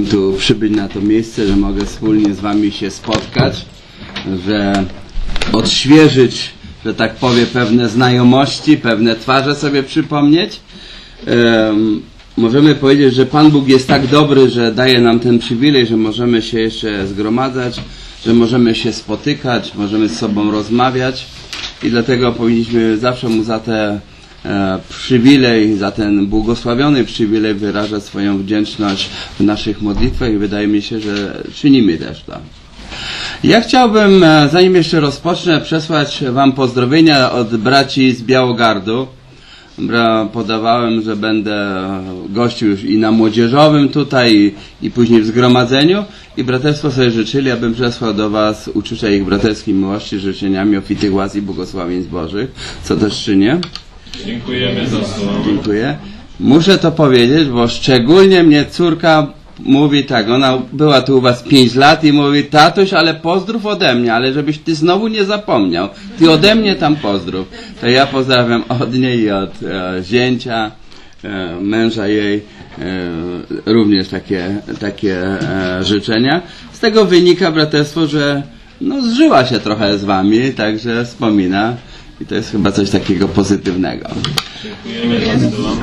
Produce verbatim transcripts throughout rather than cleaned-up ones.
mogłem tu przybyć na to miejsce, że mogę wspólnie z wami się spotkać, że odświeżyć, że tak powiem, pewne znajomości, pewne twarze sobie przypomnieć. Um, możemy powiedzieć, że Pan Bóg jest tak dobry, że daje nam ten przywilej, że możemy się jeszcze zgromadzać, że możemy się spotykać, możemy z sobą rozmawiać i dlatego powinniśmy zawsze Mu za te e, przywilej, za ten błogosławiony przywilej wyrażać swoją wdzięczność w naszych modlitwach i wydaje mi się, że czynimy też to. Ja chciałbym, zanim jeszcze rozpocznę, przesłać wam pozdrowienia od braci z Białogardu. Podawałem, że będę gościł już i na młodzieżowym tutaj, i, i później w zgromadzeniu. I braterstwo sobie życzyli, abym przesłał do was uczucia ich braterskiej miłości, życzeniami ofitych łask i błogosławieństw Bożych, co też czynię. Dziękujemy za słowo. Dziękuję. Muszę to powiedzieć, bo szczególnie mnie córka mówi tak, ona była tu u was pięć lat i mówi: tatuś, ale pozdrów ode mnie, ale żebyś ty znowu nie zapomniał. Ty ode mnie tam pozdrów. To ja pozdrawiam od niej i od e, zięcia, e, męża jej, e, również takie, takie e, życzenia. Z tego wynika, braterstwo, że no, zżyła się trochę z wami, także wspomina i to jest chyba coś takiego pozytywnego. Dziękujemy za słowo.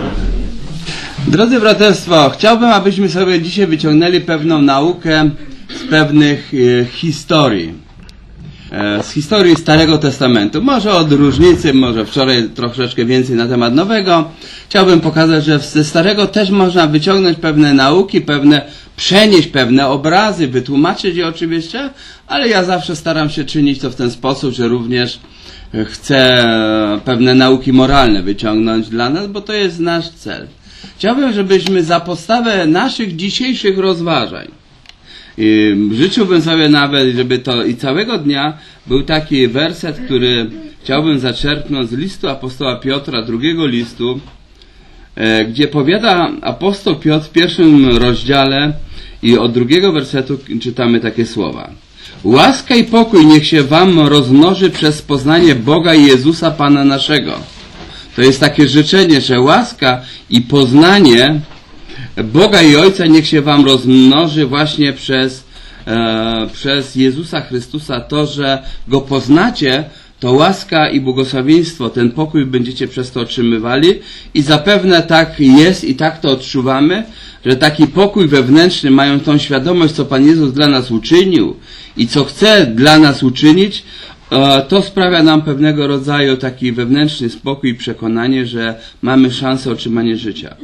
Drodzy braterstwo, chciałbym, abyśmy sobie dzisiaj wyciągnęli pewną naukę z pewnych e, historii. E, z historii Starego Testamentu. Może od różnicy, może wczoraj troszeczkę więcej na temat Nowego. Chciałbym pokazać, że ze Starego też można wyciągnąć pewne nauki, pewne, przenieść pewne obrazy, wytłumaczyć je oczywiście, ale ja zawsze staram się czynić to w ten sposób, że również chcę pewne nauki moralne wyciągnąć dla nas, bo to jest nasz cel. Chciałbym, żebyśmy za podstawę naszych dzisiejszych rozważań, i życzyłbym sobie nawet, żeby to i całego dnia był taki werset, który chciałbym zaczerpnąć z listu apostoła Piotra, drugiego listu, e, gdzie powiada apostoł Piotr w pierwszym rozdziale i od drugiego wersetu czytamy takie słowa. Łaska i pokój niech się wam rozmnoży przez poznanie Boga i Jezusa Pana naszego. To jest takie życzenie, że łaska i poznanie Boga i Ojca niech się wam rozmnoży właśnie przez, e, przez Jezusa Chrystusa. To, że Go poznacie, to łaska i błogosławieństwo, ten pokój będziecie przez to otrzymywali i zapewne tak jest i tak to odczuwamy, że taki pokój wewnętrzny, mają tą świadomość, co Pan Jezus dla nas uczynił i co chce dla nas uczynić, to sprawia nam pewnego rodzaju taki wewnętrzny spokój i przekonanie, że mamy szansę otrzymania życia.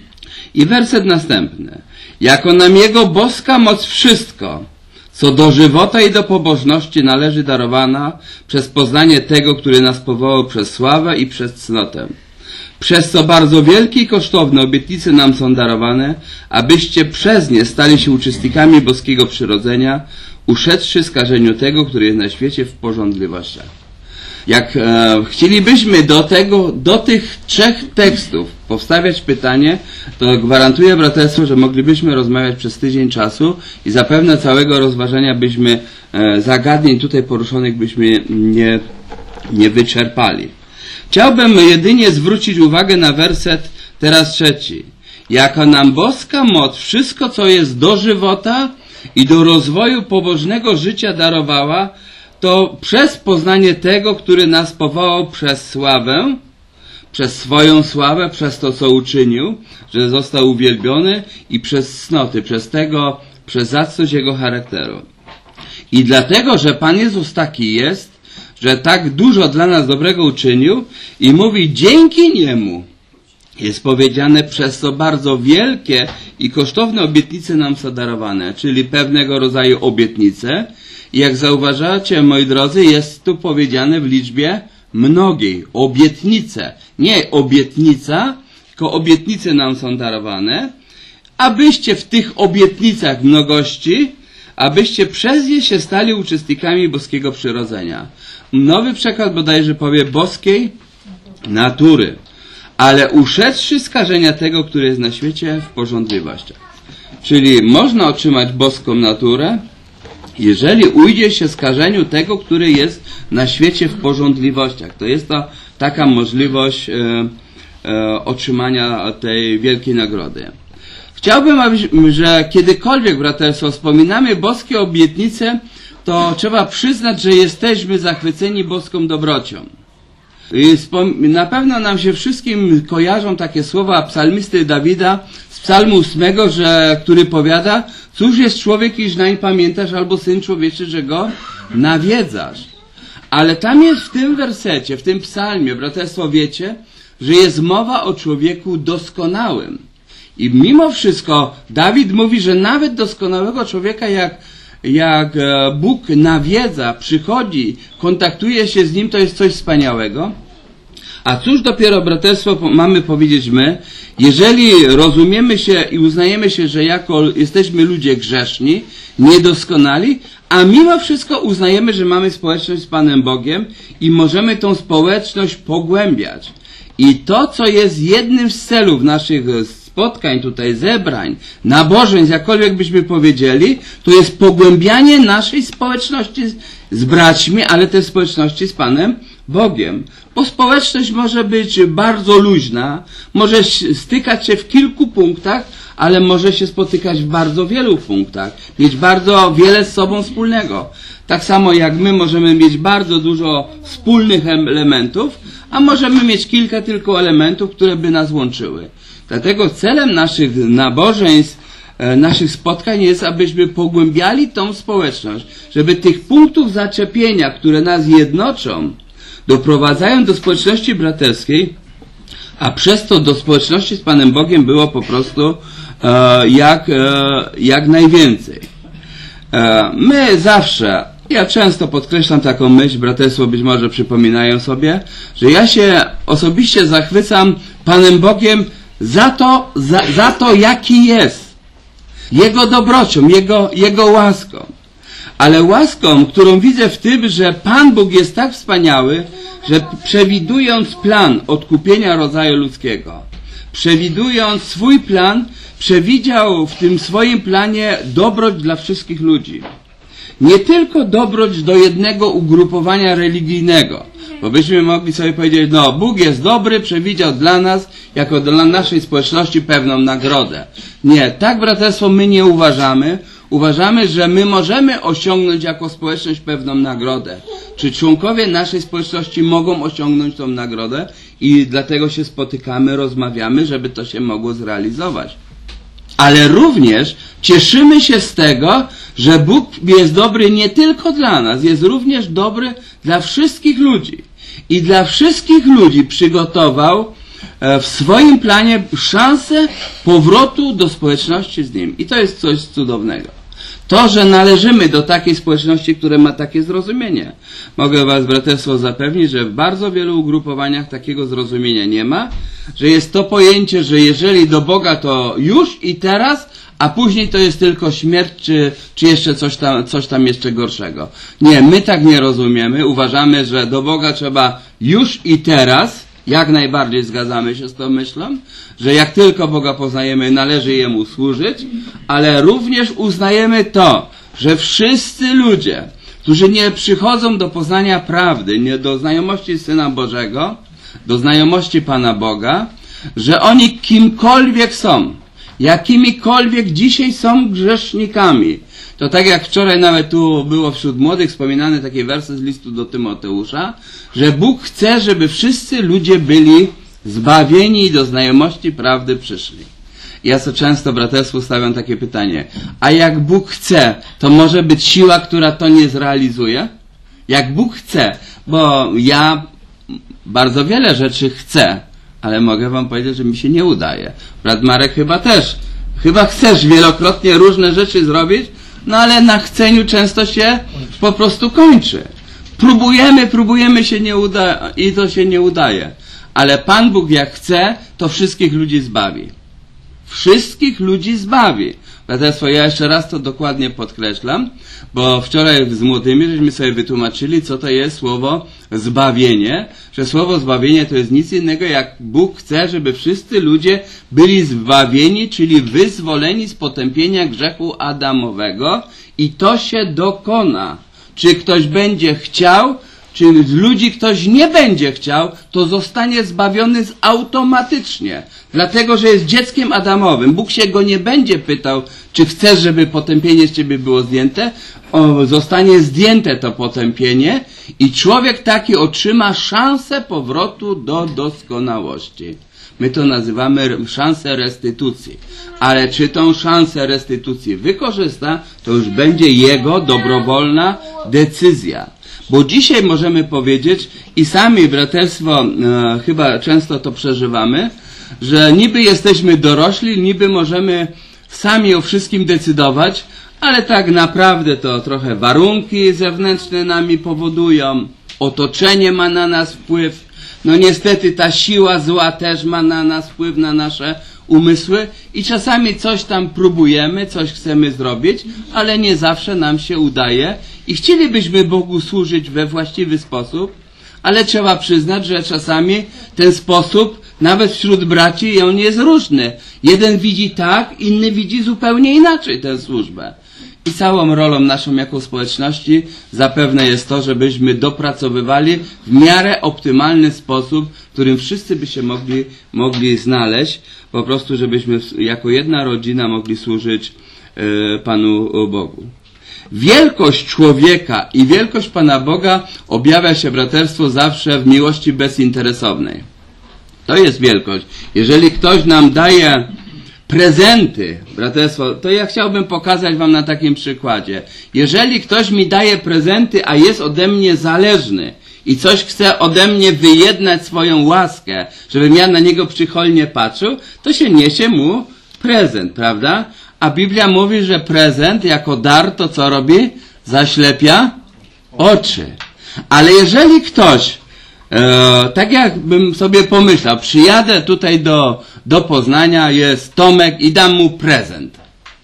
I werset następny. Jako nam Jego boska moc wszystko, co do żywota i do pobożności należy darowana przez poznanie Tego, który nas powołał przez sławę i przez cnotę. Przez co bardzo wielkie i kosztowne obietnice nam są darowane, abyście przez nie stali się uczestnikami boskiego przyrodzenia, uszedłszy skażeniu tego, który jest na świecie w pożądliwościach. Jak e, chcielibyśmy do tego, do tych trzech tekstów powstawiać pytanie, to gwarantuję braterstwo, że moglibyśmy rozmawiać przez tydzień czasu i zapewne całego rozważania byśmy e, zagadnień tutaj poruszonych byśmy nie, nie wyczerpali. Chciałbym jedynie zwrócić uwagę na werset teraz trzeci. Jako nam boska moc wszystko, co jest do żywota i do rozwoju pobożnego życia darowała, to przez poznanie Tego, który nas powołał przez sławę, przez swoją sławę, przez to, co uczynił, że został uwielbiony i przez cnoty, przez tego, przez zacność Jego charakteru. I dlatego, że Pan Jezus taki jest, że tak dużo dla nas dobrego uczynił i mówi dzięki Niemu, jest powiedziane, przez co bardzo wielkie i kosztowne obietnice nam są darowane, czyli pewnego rodzaju obietnice. I jak zauważacie, moi drodzy, jest tu powiedziane w liczbie mnogiej. Obietnice. Nie obietnica, tylko obietnice nam są darowane, abyście w tych obietnicach mnogości, abyście przez nie się stali uczestnikami boskiego przyrodzenia. Nowy przekład bodajże powie boskiej natury. Ale uszedłszy skażenia tego, który jest na świecie w pożądliwościach. Czyli można otrzymać boską naturę, jeżeli ujdzie się skażeniu tego, który jest na świecie w pożądliwościach. To jest to taka możliwość e, e, otrzymania tej wielkiej nagrody. Chciałbym, abyśmy, że kiedykolwiek, braterstwo, wspominamy boskie obietnice, to trzeba przyznać, że jesteśmy zachwyceni boską dobrocią. I na pewno nam się wszystkim kojarzą takie słowa psalmisty Dawida z psalmu ósmego, że, który powiada: cóż jest człowiek, iż nań pamiętasz, albo syn człowieczy, że go nawiedzasz. Ale tam jest w tym wersecie, w tym psalmie, braterstwo, wiecie, że jest mowa o człowieku doskonałym. I mimo wszystko Dawid mówi, że nawet doskonałego człowieka, jak, jak Bóg nawiedza, przychodzi, kontaktuje się z nim, to jest coś wspaniałego. A cóż dopiero, braterstwo, mamy powiedzieć my, jeżeli rozumiemy się i uznajemy się, że jako jesteśmy ludzie grzeszni, niedoskonali, a mimo wszystko uznajemy, że mamy społeczność z Panem Bogiem i możemy tą społeczność pogłębiać. I to, co jest jednym z celów naszych spotkań tutaj, zebrań, nabożeństw, jakkolwiek byśmy powiedzieli, to jest pogłębianie naszej społeczności z braćmi, ale też społeczności z Panem Bogiem. Bo społeczność może być bardzo luźna, może stykać się w kilku punktach, ale może się spotykać w bardzo wielu punktach, mieć bardzo wiele z sobą wspólnego. Tak samo jak my możemy mieć bardzo dużo wspólnych elementów, a możemy mieć kilka tylko elementów, które by nas łączyły. Dlatego celem naszych nabożeństw, e, naszych spotkań jest, abyśmy pogłębiali tą społeczność, żeby tych punktów zaczepienia, które nas jednoczą, doprowadzają do społeczności braterskiej, a przez to do społeczności z Panem Bogiem było po prostu e, jak, e, jak najwięcej. E, my zawsze, ja często podkreślam taką myśl, braterstwo być może przypominają sobie, że ja się osobiście zachwycam Panem Bogiem za to, za, za to jaki jest. Jego dobrocią, Jego, Jego łaską. Ale łaską, którą widzę w tym, że Pan Bóg jest tak wspaniały, że przewidując plan odkupienia rodzaju ludzkiego, przewidując swój plan, przewidział w tym swoim planie dobroć dla wszystkich ludzi. Nie tylko dobroć do jednego ugrupowania religijnego, bo byśmy mogli sobie powiedzieć, no Bóg jest dobry, przewidział dla nas, jako dla naszej społeczności pewną nagrodę. Nie, tak, braterstwo, my nie uważamy. Uważamy, że my możemy osiągnąć jako społeczność pewną nagrodę. Czy członkowie naszej społeczności mogą osiągnąć tą nagrodę i dlatego się spotykamy, rozmawiamy, żeby to się mogło zrealizować. Ale również cieszymy się z tego, że Bóg jest dobry nie tylko dla nas, jest również dobry dla wszystkich ludzi. I dla wszystkich ludzi przygotował w swoim planie szansę powrotu do społeczności z Nim. I to jest coś cudownego. To, że należymy do takiej społeczności, która ma takie zrozumienie. Mogę Was, braterstwo, zapewnić, że w bardzo wielu ugrupowaniach takiego zrozumienia nie ma, że jest to pojęcie, że jeżeli do Boga to już i teraz, a później to jest tylko śmierć, czy, czy jeszcze coś tam, coś tam jeszcze gorszego. Nie, my tak nie rozumiemy. Uważamy, że do Boga trzeba już i teraz. Jak najbardziej zgadzamy się z tą myślą, że jak tylko Boga poznajemy, należy Jemu służyć, ale również uznajemy to, że wszyscy ludzie, którzy nie przychodzą do poznania prawdy, nie do znajomości Syna Bożego, do znajomości Pana Boga, że oni kimkolwiek są, jakimikolwiek dzisiaj są grzesznikami. To tak jak wczoraj nawet tu było wśród młodych wspominane takie wersy z listu do Tymoteusza, że Bóg chce, żeby wszyscy ludzie byli zbawieni i do znajomości prawdy przyszli. Ja sobie często, braterstwu, stawiam takie pytanie, a jak Bóg chce, to może być siła, która to nie zrealizuje? Jak Bóg chce, bo ja bardzo wiele rzeczy chcę, ale mogę Wam powiedzieć, że mi się nie udaje. Brat Marek chyba też. Chyba chcesz wielokrotnie różne rzeczy zrobić, no ale na chceniu często się po prostu kończy. Próbujemy, próbujemy się nie uda i to się nie udaje. Ale Pan Bóg jak chce, to wszystkich ludzi zbawi. Wszystkich ludzi zbawi. Braterstwo, ja jeszcze raz to dokładnie podkreślam, bo wczoraj z młodymi żeśmy sobie wytłumaczyli, co to jest słowo zbawienie, że słowo zbawienie to jest nic innego, jak Bóg chce, żeby wszyscy ludzie byli zbawieni, czyli wyzwoleni z potępienia grzechu Adamowego i to się dokona. Czy ktoś będzie chciał, czy z ludzi ktoś nie będzie chciał, to zostanie zbawiony z automatycznie. Dlatego, że jest dzieckiem Adamowym. Bóg się go nie będzie pytał, czy chcesz, żeby potępienie z ciebie było zdjęte. O, zostanie zdjęte to potępienie i człowiek taki otrzyma szansę powrotu do doskonałości. My to nazywamy szansę restytucji. Ale czy tą szansę restytucji wykorzysta, to już będzie jego dobrowolna decyzja. Bo dzisiaj możemy powiedzieć, i sami braterstwo e, chyba często to przeżywamy, że niby jesteśmy dorośli, niby możemy sami o wszystkim decydować, ale tak naprawdę to trochę warunki zewnętrzne nami powodują, otoczenie ma na nas wpływ, no niestety ta siła zła też ma na nas wpływ, na nasze umysły i czasami coś tam próbujemy, coś chcemy zrobić, ale nie zawsze nam się udaje i chcielibyśmy Bogu służyć we właściwy sposób, ale trzeba przyznać, że czasami ten sposób, nawet wśród braci, on jest różny. Jeden widzi tak, inny widzi zupełnie inaczej tę służbę. I całą rolą naszą jako społeczności zapewne jest to, żebyśmy dopracowywali w miarę optymalny sposób, w którym wszyscy by się mogli, mogli znaleźć, po prostu żebyśmy jako jedna rodzina mogli służyć e, Panu Bogu. Wielkość człowieka i wielkość Pana Boga objawia się, braterstwo, zawsze w miłości bezinteresownej. To jest wielkość. Jeżeli ktoś nam daje prezenty, braterstwo, to ja chciałbym pokazać wam na takim przykładzie. Jeżeli ktoś mi daje prezenty, a jest ode mnie zależny i coś chce ode mnie wyjednać swoją łaskę, żebym ja na niego przychylnie patrzył, to się niesie mu prezent, prawda? A Biblia mówi, że prezent jako dar to co robi? Zaślepia oczy. Ale jeżeli ktoś, e, tak jakbym sobie pomyślał, przyjadę tutaj do, do Poznania, jest Tomek i dam mu prezent.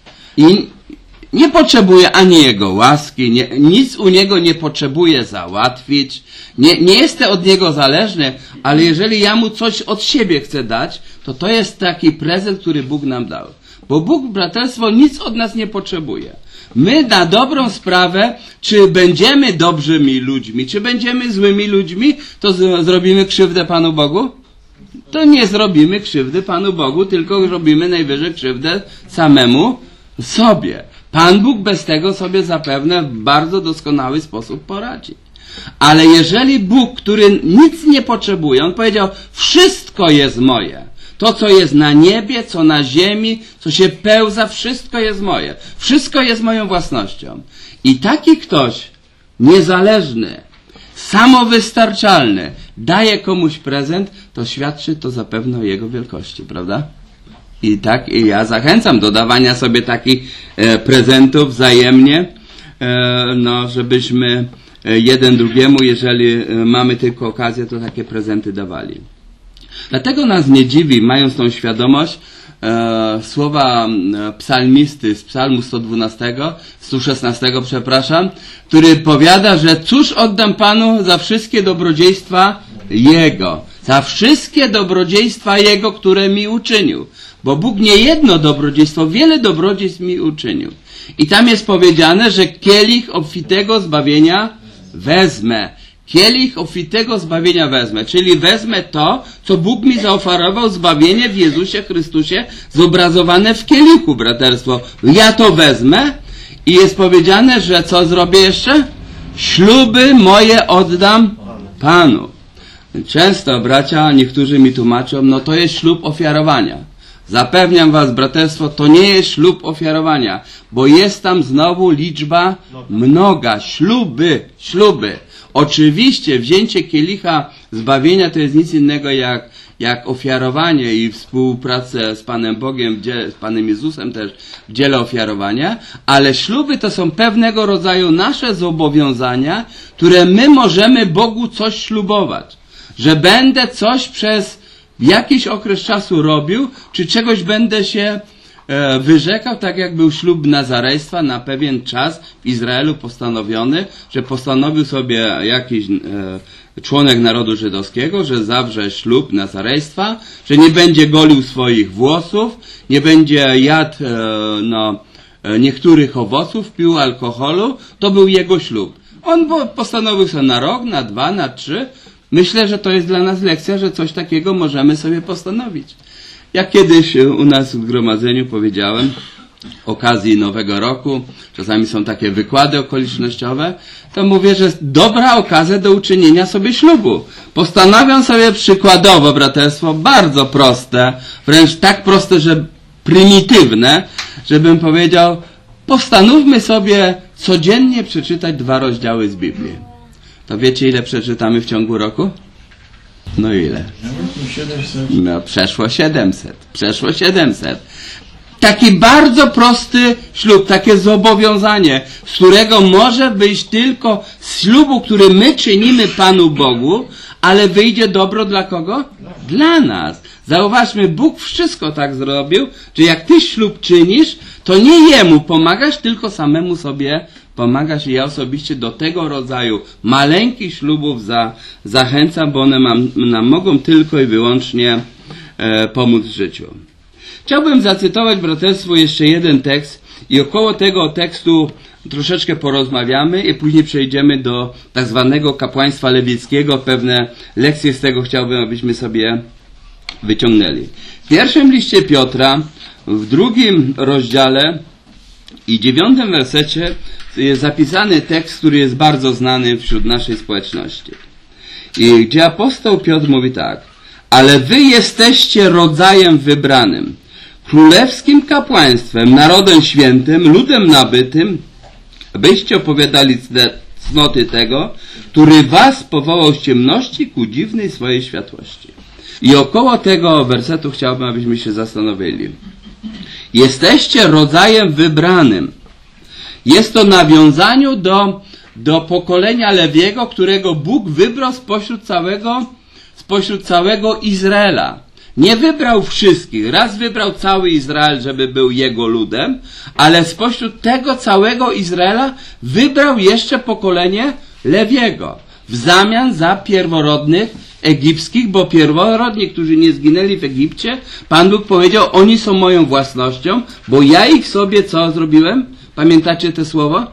I nie potrzebuję ani jego łaski, nie, nic u niego nie potrzebuję załatwić, nie, nie jestem od niego zależny, ale jeżeli ja mu coś od siebie chcę dać, to to jest taki prezent, który Bóg nam dał. Bo Bóg, braterstwo, nic od nas nie potrzebuje. My na dobrą sprawę, czy będziemy dobrymi ludźmi, czy będziemy złymi ludźmi, to z- zrobimy krzywdę Panu Bogu? To nie zrobimy krzywdy Panu Bogu, tylko robimy najwyżej krzywdę samemu sobie. Pan Bóg bez tego sobie zapewne w bardzo doskonały sposób poradzi. Ale jeżeli Bóg, który nic nie potrzebuje, On powiedział, wszystko jest moje. To, co jest na niebie, co na ziemi, co się pełza, wszystko jest moje. Wszystko jest moją własnością. I taki ktoś niezależny, samowystarczalny, daje komuś prezent, to świadczy to zapewne o jego wielkości, prawda? I tak i ja zachęcam do dawania sobie takich e, prezentów wzajemnie, e, no, żebyśmy e, jeden drugiemu, jeżeli e, mamy tylko okazję, to takie prezenty dawali. Dlatego nas nie dziwi, mając tą świadomość, e, słowa e, psalmisty z psalmu sto dwunastego, sto szesnastego, przepraszam, który powiada, że cóż oddam Panu za wszystkie dobrodziejstwa Jego, za wszystkie dobrodziejstwa Jego, które mi uczynił. Bo Bóg nie jedno dobrodziejstwo, wiele dobrodziejstw mi uczynił. I tam jest powiedziane, że kielich obfitego zbawienia wezmę. Kielich obfitego zbawienia wezmę, czyli wezmę to, co Bóg mi zaoferował, zbawienie w Jezusie Chrystusie, zobrazowane w kielichu, braterstwo. Ja to wezmę i jest powiedziane, że co zrobię jeszcze? Śluby moje oddam Panu. Często, bracia, niektórzy mi tłumaczą, no to jest ślub ofiarowania. Zapewniam was, braterstwo, to nie jest ślub ofiarowania, bo jest tam znowu liczba mnoga. Śluby, śluby. Oczywiście wzięcie kielicha zbawienia to jest nic innego jak, jak ofiarowanie i współpracę z Panem Bogiem, w dziele, z Panem Jezusem też w dziele ofiarowania, ale śluby to są pewnego rodzaju nasze zobowiązania, które my możemy Bogu coś ślubować. Że będę coś przez jakiś okres czasu robił, czy czegoś będę się e, wyrzekał, tak jak był ślub nazarejstwa na pewien czas w Izraelu postanowiony, że postanowił sobie jakiś e, członek narodu żydowskiego, że zawrze ślub nazarejstwa, że nie będzie golił swoich włosów, nie będzie jadł e, no, e, niektórych owoców, pił alkoholu. To był jego ślub. On postanowił sobie na rok, na dwa, na trzy. Myślę, że to jest dla nas lekcja, że coś takiego możemy sobie postanowić. Jak kiedyś u nas w zgromadzeniu powiedziałem, okazji Nowego Roku, czasami są takie wykłady okolicznościowe, to mówię, że jest dobra okazja do uczynienia sobie ślubu. Postanawiam sobie przykładowo, braterstwo, bardzo proste, wręcz tak proste, że prymitywne, żebym powiedział, postanówmy sobie codziennie przeczytać dwa rozdziały z Biblii. To wiecie, ile przeczytamy w ciągu roku? No ile? No, przeszło siedemset. Przeszło siedemset. Taki bardzo prosty ślub, takie zobowiązanie, z którego może być tylko ślubu, który my czynimy Panu Bogu, ale wyjdzie dobro dla kogo? Dla nas. Zauważmy, Bóg wszystko tak zrobił, że jak ty ślub czynisz, to nie Jemu pomagasz, tylko samemu sobie pomagasz. I ja osobiście do tego rodzaju maleńkich ślubów za, zachęcam, bo one mam, nam mogą tylko i wyłącznie e, pomóc w życiu. Chciałbym zacytować, braterstwo, jeszcze jeden tekst i około tego tekstu troszeczkę porozmawiamy i później przejdziemy do tak zwanego kapłaństwa lewickiego. Pewne lekcje z tego chciałbym, abyśmy sobie wyciągnęli. W pierwszym liście Piotra, w drugim rozdziale i dziewiątym wersecie jest zapisany tekst, który jest bardzo znany wśród naszej społeczności. I gdzie apostoł Piotr mówi tak: ale wy jesteście rodzajem wybranym, królewskim kapłaństwem, narodem świętym, ludem nabytym, byście opowiadali cnoty tego, który was powołał z ciemności ku dziwnej swojej światłości. I około tego wersetu chciałbym, abyśmy się zastanowili. Jesteście rodzajem wybranym. Jest to nawiązaniu do, do pokolenia Lewiego, którego Bóg wybrał spośród całego, spośród całego Izraela. Nie wybrał wszystkich. Raz wybrał cały Izrael, żeby był jego ludem, ale spośród tego całego Izraela wybrał jeszcze pokolenie Lewiego. W zamian za pierworodnych egipskich, bo pierworodni, którzy nie zginęli w Egipcie, Pan Bóg powiedział, oni są moją własnością, bo ja ich sobie co zrobiłem? Pamiętacie te słowo?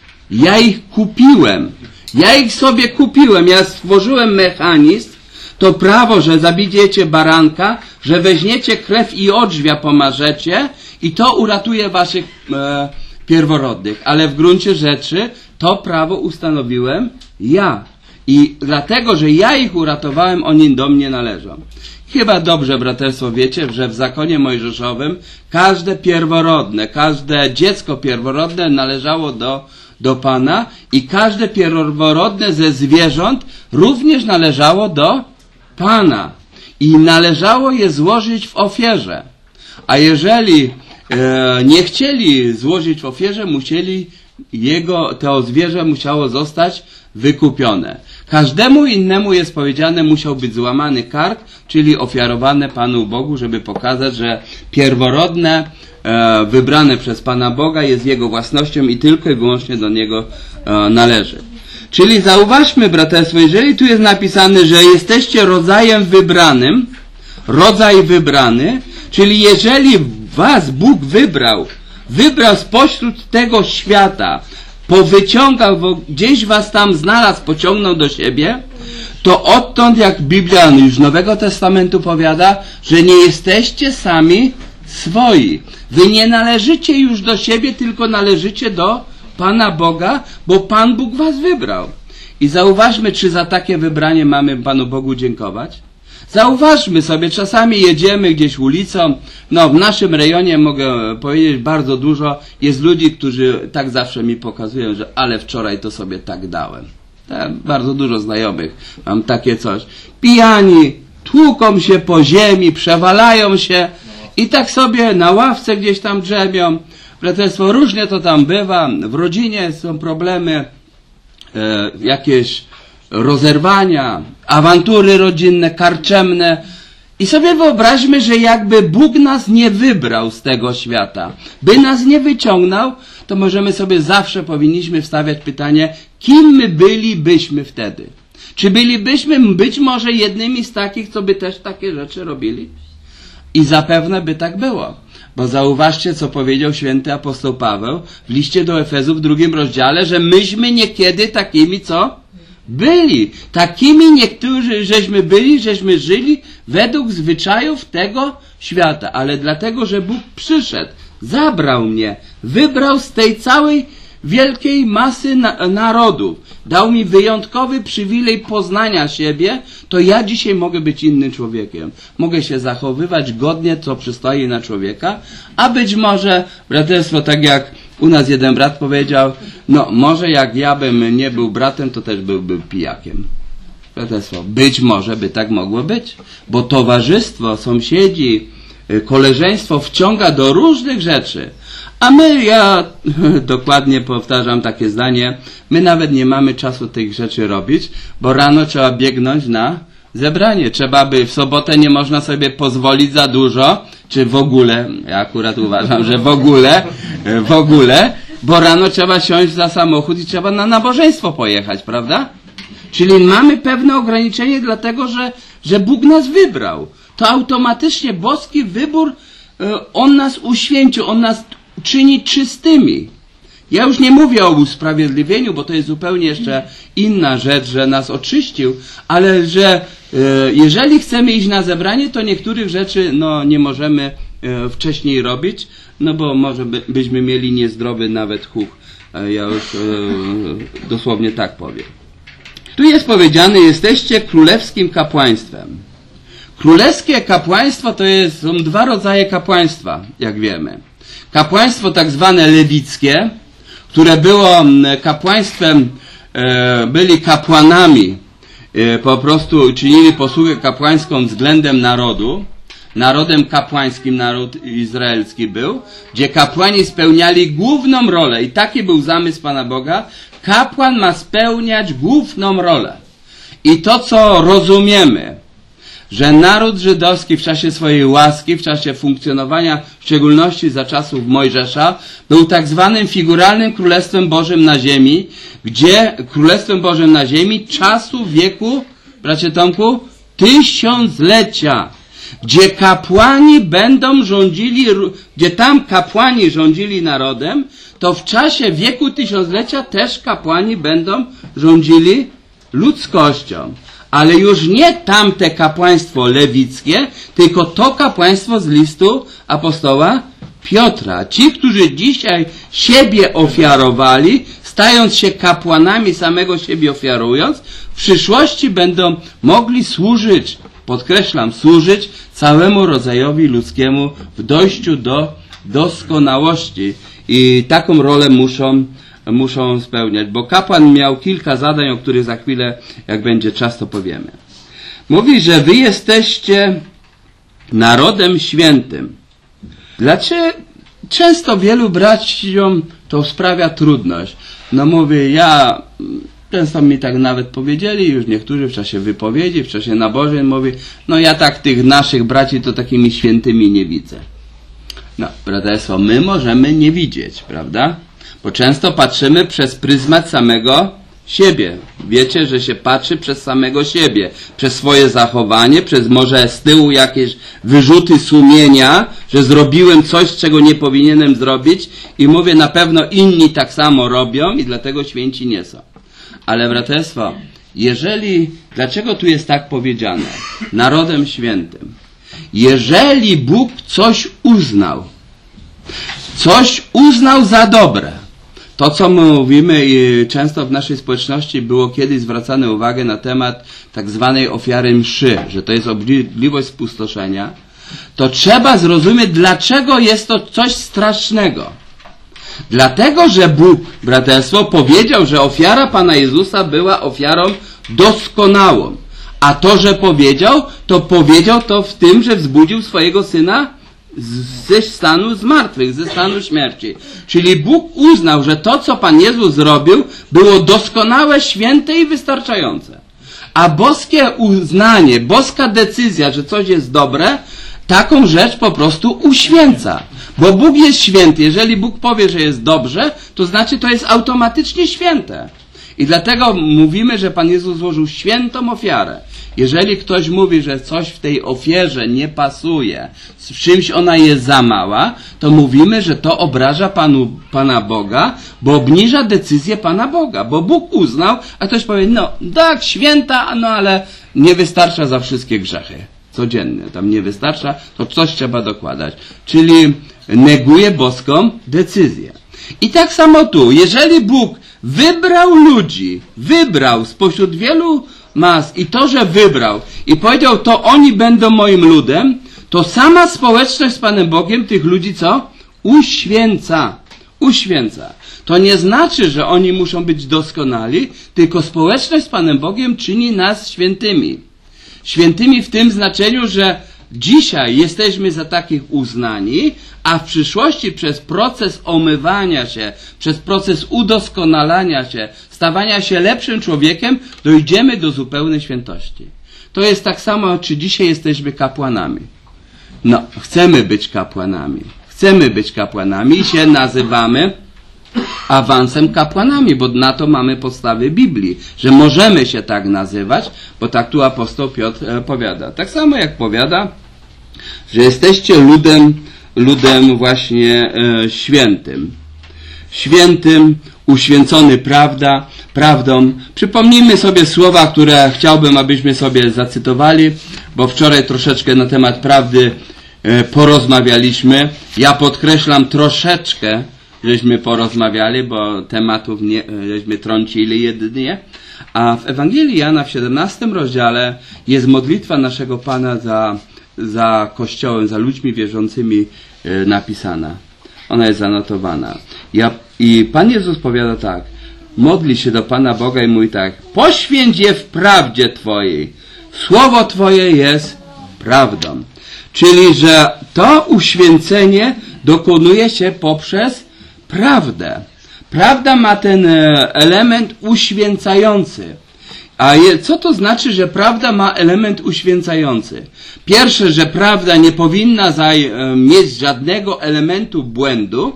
Ja ich kupiłem. Ja ich sobie kupiłem. Ja stworzyłem mechanizm, to prawo, że zabijecie baranka, że weźmiecie krew i odrzwia pomarzecie i to uratuje waszych e, pierworodnych. Ale w gruncie rzeczy to prawo ustanowiłem ja. I dlatego, że ja ich uratowałem, oni do mnie należą. Chyba dobrze, braterstwo, wiecie, że w zakonie mojżeszowym każde pierworodne, każde dziecko pierworodne należało do, do Pana i każde pierworodne ze zwierząt również należało do Pana. I należało je złożyć w ofierze. A jeżeli e, nie chcieli złożyć w ofierze, musieli jego, to zwierzę musiało zostać wykupione. Każdemu innemu jest powiedziane, musiał być złamany kark, czyli ofiarowane Panu Bogu, żeby pokazać, że pierworodne, e, wybrane przez Pana Boga jest Jego własnością i tylko i wyłącznie do Niego e, należy. Czyli zauważmy, braterstwo, jeżeli tu jest napisane, że jesteście rodzajem wybranym, rodzaj wybrany, czyli jeżeli was Bóg wybrał, wybrał spośród tego świata, powyciągał, bo gdzieś was tam znalazł, pociągnął do siebie, to odtąd, jak Biblia już Nowego Testamentu powiada, że nie jesteście sami swoi. Wy nie należycie już do siebie, tylko należycie do Pana Boga, bo Pan Bóg was wybrał. I zauważmy, czy za takie wybranie mamy Panu Bogu dziękować. Zauważmy sobie, czasami jedziemy gdzieś ulicą, no w naszym rejonie mogę powiedzieć bardzo dużo, jest ludzi, którzy tak zawsze mi pokazują, że ale wczoraj to sobie tak dałem. Tak, bardzo dużo znajomych, mam takie coś. Pijani, tłuką się po ziemi, przewalają się i tak sobie na ławce gdzieś tam drzebią. Braterstwo, różnie to tam bywa, w rodzinie są problemy, e, jakieś rozerwania, awantury rodzinne, karczemne. I sobie wyobraźmy, że jakby Bóg nas nie wybrał z tego świata, by nas nie wyciągnął, to możemy sobie zawsze powinniśmy wstawiać pytanie, kim my bylibyśmy wtedy? Czy bylibyśmy być może jednymi z takich, co by też takie rzeczy robili? I zapewne by tak było. Bo zauważcie, co powiedział święty apostoł Paweł w liście do Efezów w drugim rozdziale, że myśmy niekiedy takimi, co? Byli. Takimi niektórzy, żeśmy byli, żeśmy żyli według zwyczajów tego świata. Ale dlatego, że Bóg przyszedł, zabrał mnie, wybrał z tej całej wielkiej masy na narodów, dał mi wyjątkowy przywilej poznania siebie, to ja dzisiaj mogę być innym człowiekiem. Mogę się zachowywać godnie, co przystoi na człowieka, a być może, braterstwo, tak jak u nas jeden brat powiedział, no może jak ja bym nie był bratem, to też byłbym pijakiem. Braterstwo, być może by tak mogło być, bo towarzystwo, sąsiedzi, koleżeństwo wciąga do różnych rzeczy. A my, ja dokładnie powtarzam takie zdanie, my nawet nie mamy czasu tych rzeczy robić, bo rano trzeba biegnąć na zebranie. Trzeba by, w sobotę nie można sobie pozwolić za dużo, czy w ogóle, ja akurat uważam, że w ogóle, w ogóle, bo rano trzeba siąść za samochód i trzeba na nabożeństwo pojechać, prawda? Czyli mamy pewne ograniczenie dlatego, że, że Bóg nas wybrał. To automatycznie boski wybór, On nas uświęcił, On nas czyni czystymi. Ja już nie mówię o usprawiedliwieniu, bo to jest zupełnie jeszcze inna rzecz, że nas oczyścił, ale że e, jeżeli chcemy iść na zebranie, to niektórych rzeczy no, nie możemy e, wcześniej robić, no bo może by, byśmy mieli niezdrowy nawet chuch. E, ja już e, dosłownie tak powiem. Tu jest powiedziane, jesteście królewskim kapłaństwem. Królewskie kapłaństwo to jest, są dwa rodzaje kapłaństwa, jak wiemy. Kapłaństwo tak zwane lewickie, które było kapłaństwem, e, byli kapłanami, e, po prostu czynili posługę kapłańską względem narodu. Narodem kapłańskim naród izraelski był, gdzie kapłani spełniali główną rolę. I taki był zamysł Pana Boga. Kapłan ma spełniać główną rolę. I to, co rozumiemy, że naród żydowski w czasie swojej łaski, w czasie funkcjonowania, w szczególności za czasów Mojżesza, był tak zwanym figuralnym Królestwem Bożym na ziemi, gdzie Królestwem Bożym na ziemi czasu, wieku, bracie Tomku, tysiąclecia, gdzie kapłani będą rządzili, gdzie tam kapłani rządzili narodem, to w czasie wieku tysiąclecia też kapłani będą rządzili ludzkością. Ale już nie tamte kapłaństwo lewickie, tylko to kapłaństwo z listu apostoła Piotra. Ci, którzy dzisiaj siebie ofiarowali, stając się kapłanami, samego siebie ofiarując, w przyszłości będą mogli służyć, podkreślam, służyć całemu rodzajowi ludzkiemu w dojściu do doskonałości. I taką rolę muszą muszą spełniać, bo kapłan miał kilka zadań, o których za chwilę, jak będzie czas, to powiemy. Mówi, że wy jesteście narodem świętym. Dlaczego? Często wielu braciom to sprawia trudność. No mówię, ja, często mi tak nawet powiedzieli, już niektórzy w czasie wypowiedzi, w czasie nabożeń, mówi, no ja tak tych naszych braci to takimi świętymi nie widzę. No, braterstwo, my możemy nie widzieć, prawda? Bo często patrzymy przez pryzmat samego siebie. Wiecie, że się patrzy przez samego siebie, przez swoje zachowanie, przez może z tyłu jakieś wyrzuty sumienia, że zrobiłem coś, czego nie powinienem zrobić i mówię, na pewno inni tak samo robią i dlatego święci nie są. Ale braterstwo, jeżeli, dlaczego tu jest tak powiedziane? Narodem świętym. Jeżeli Bóg coś uznał, coś uznał za dobre, to, co my mówimy i często w naszej społeczności było kiedyś zwracane uwagę na temat tak zwanej ofiary mszy, że to jest obrzydliwość spustoszenia, to trzeba zrozumieć, dlaczego jest to coś strasznego. Dlatego, że Bóg, braterstwo, powiedział, że ofiara Pana Jezusa była ofiarą doskonałą. A to, że powiedział, to powiedział to w tym, że wzbudził swojego Syna ze stanu zmartwych, ze stanu śmierci. Czyli Bóg uznał, że to, co Pan Jezus zrobił, było doskonałe, święte i wystarczające. A boskie uznanie, boska decyzja, że coś jest dobre, taką rzecz po prostu uświęca. Bo Bóg jest święty. Jeżeli Bóg powie, że jest dobrze, to znaczy to jest automatycznie święte. I dlatego mówimy, że Pan Jezus złożył świętą ofiarę. Jeżeli ktoś mówi, że coś w tej ofierze nie pasuje, z czymś ona jest za mała, to mówimy, że to obraża Panu, Pana Boga, bo obniża decyzję Pana Boga, bo Bóg uznał, a ktoś powie, no tak, święta, no ale nie wystarcza za wszystkie grzechy. Codziennie, tam nie wystarcza, to coś trzeba dokładać. Czyli neguje boską decyzję. I tak samo tu, jeżeli Bóg wybrał ludzi, wybrał spośród wielu mas i to, że wybrał i powiedział, to oni będą moim ludem, to sama społeczność z Panem Bogiem tych ludzi co? Uświęca. Uświęca. To nie znaczy, że oni muszą być doskonali, tylko społeczność z Panem Bogiem czyni nas świętymi. Świętymi w tym znaczeniu, że dzisiaj jesteśmy za takich uznani, a w przyszłości przez proces omywania się, przez proces udoskonalania się, stawania się lepszym człowiekiem, dojdziemy do zupełnej świętości. To jest tak samo, czy dzisiaj jesteśmy kapłanami. No, chcemy być kapłanami. Chcemy być kapłanami i się nazywamy awansem kapłanami, bo na to mamy podstawy Biblii, że możemy się tak nazywać, bo tak tu apostoł Piotr e, powiada. Tak samo jak powiada, że jesteście ludem, ludem właśnie e, świętym. Świętym, uświęcony prawda, prawdą. Przypomnijmy sobie słowa, które chciałbym, abyśmy sobie zacytowali, bo wczoraj troszeczkę na temat prawdy e, porozmawialiśmy. Ja podkreślam troszeczkę, żeśmy porozmawiali, bo tematów nie, żeśmy trącili jedynie. A w Ewangelii Jana w siedemnastym rozdziale jest modlitwa naszego Pana za, za Kościołem, za ludźmi wierzącymi e, napisana. Ona jest zanotowana. Ja, I Pan Jezus powiada tak, modli się do Pana Boga i mówi tak, poświęć je w prawdzie Twojej. Słowo Twoje jest prawdą. Czyli, że to uświęcenie dokonuje się poprzez prawdę. Prawda ma ten element uświęcający. A je, co to znaczy, że prawda ma element uświęcający? Pierwsze, że prawda nie powinna zaj, mieć żadnego elementu błędu,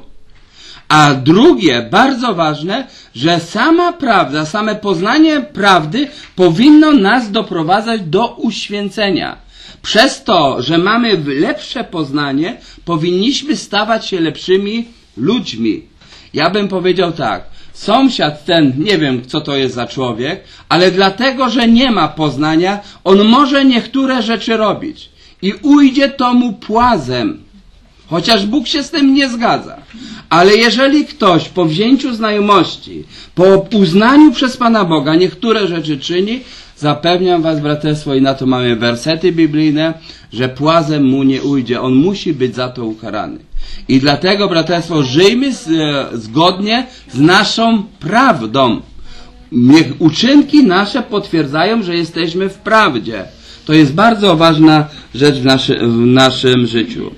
a drugie, bardzo ważne, że sama prawda, same poznanie prawdy powinno nas doprowadzać do uświęcenia. Przez to, że mamy lepsze poznanie, powinniśmy stawać się lepszymi ludźmi. Ja bym powiedział tak, sąsiad ten, nie wiem co to jest za człowiek, ale dlatego, że nie ma poznania, on może niektóre rzeczy robić i ujdzie to mu płazem, chociaż Bóg się z tym nie zgadza. Ale jeżeli ktoś po wzięciu znajomości, po uznaniu przez Pana Boga niektóre rzeczy czyni, zapewniam was, braterstwo, i na to mamy wersety biblijne, że płazem mu nie ujdzie. On musi być za to ukarany. I dlatego, braterstwo, żyjmy z, e, zgodnie z naszą prawdą. Niech uczynki nasze potwierdzają, że jesteśmy w prawdzie. To jest bardzo ważna rzecz w, naszy, w naszym życiu.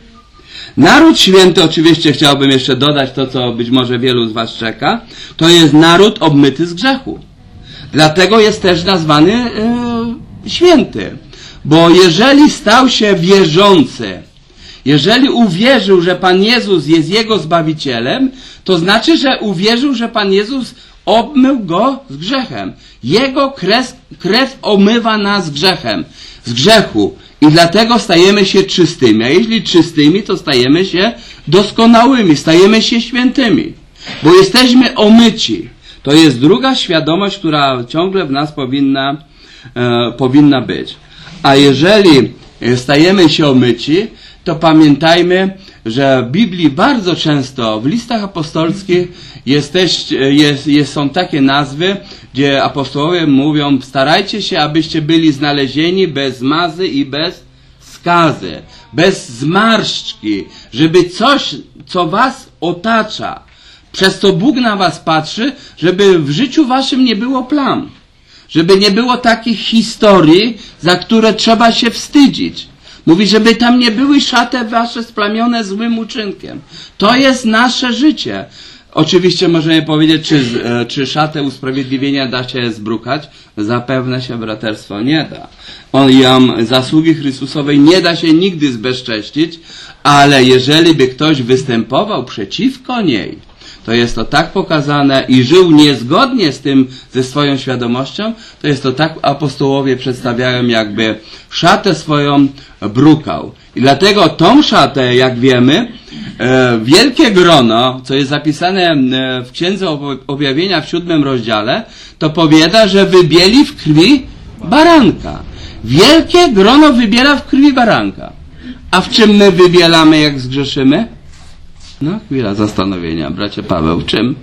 Naród święty, oczywiście chciałbym jeszcze dodać to, co być może wielu z was czeka, to jest naród obmyty z grzechu. Dlatego jest też nazwany yy, święty. Bo jeżeli stał się wierzący, jeżeli uwierzył, że Pan Jezus jest Jego Zbawicielem, to znaczy, że uwierzył, że Pan Jezus obmył go z grzechem. Jego krew, krew omywa nas grzechem, z grzechu. I dlatego stajemy się czystymi. A jeśli czystymi, to stajemy się doskonałymi, stajemy się świętymi. Bo jesteśmy omyci. To jest druga świadomość, która ciągle w nas powinna, e, powinna być. A jeżeli stajemy się omyci, to pamiętajmy, że w Biblii bardzo często w listach apostolskich jest też, jest, jest, są takie nazwy, gdzie apostołowie mówią, starajcie się, abyście byli znalezieni bez mazy i bez skazy, bez zmarszczki, żeby coś, co was otacza, przez co Bóg na was patrzy, żeby w życiu waszym nie było plam. Żeby nie było takich historii, za które trzeba się wstydzić. Mówi, żeby tam nie były szaty wasze splamione złym uczynkiem. To jest nasze życie. Oczywiście możemy powiedzieć, czy, czy szatę usprawiedliwienia da się zbrukać? Zapewne się, braterstwo, nie da. On ją, zasługi Chrystusowej nie da się nigdy zbezcześcić, ale jeżeli by ktoś występował przeciwko niej, to jest to tak pokazane i żył niezgodnie z tym, ze swoją świadomością, to jest to tak apostołowie przedstawiają, jakby szatę swoją brukał. I dlatego tą szatę, jak wiemy, e, wielkie grono, co jest zapisane e, w Księdze Objawienia w siódmym rozdziale, to powiada, że wybieli w krwi baranka. Wielkie grono wybiela w krwi baranka. A w czym my wybielamy, jak zgrzeszymy? No, chwila zastanowienia, bracie Paweł, czym?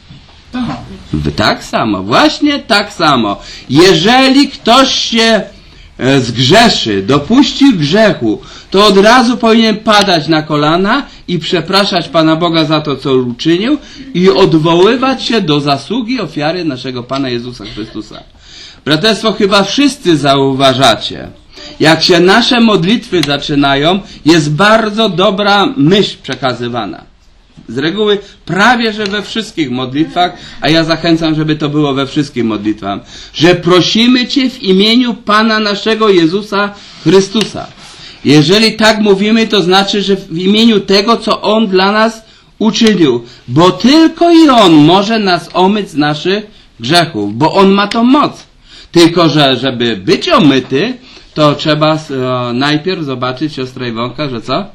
Tak samo, właśnie tak samo. Jeżeli ktoś się e, zgrzeszy, dopuści grzechu, to od razu powinien padać na kolana i przepraszać Pana Boga za to, co uczynił i odwoływać się do zasługi ofiary naszego Pana Jezusa Chrystusa. Braterstwo, chyba wszyscy zauważacie, jak się nasze modlitwy zaczynają, jest bardzo dobra myśl przekazywana. Z reguły prawie, że we wszystkich modlitwach, a ja zachęcam, żeby to było we wszystkich modlitwach, że prosimy Cię w imieniu Pana naszego Jezusa Chrystusa. Jeżeli tak mówimy, to znaczy, że w imieniu tego, co On dla nas uczynił, bo tylko i On może nas omyć z naszych grzechów, bo On ma tą moc. Tylko, że żeby być omyty, to trzeba e, najpierw zobaczyć, siostra Iwonka, że co?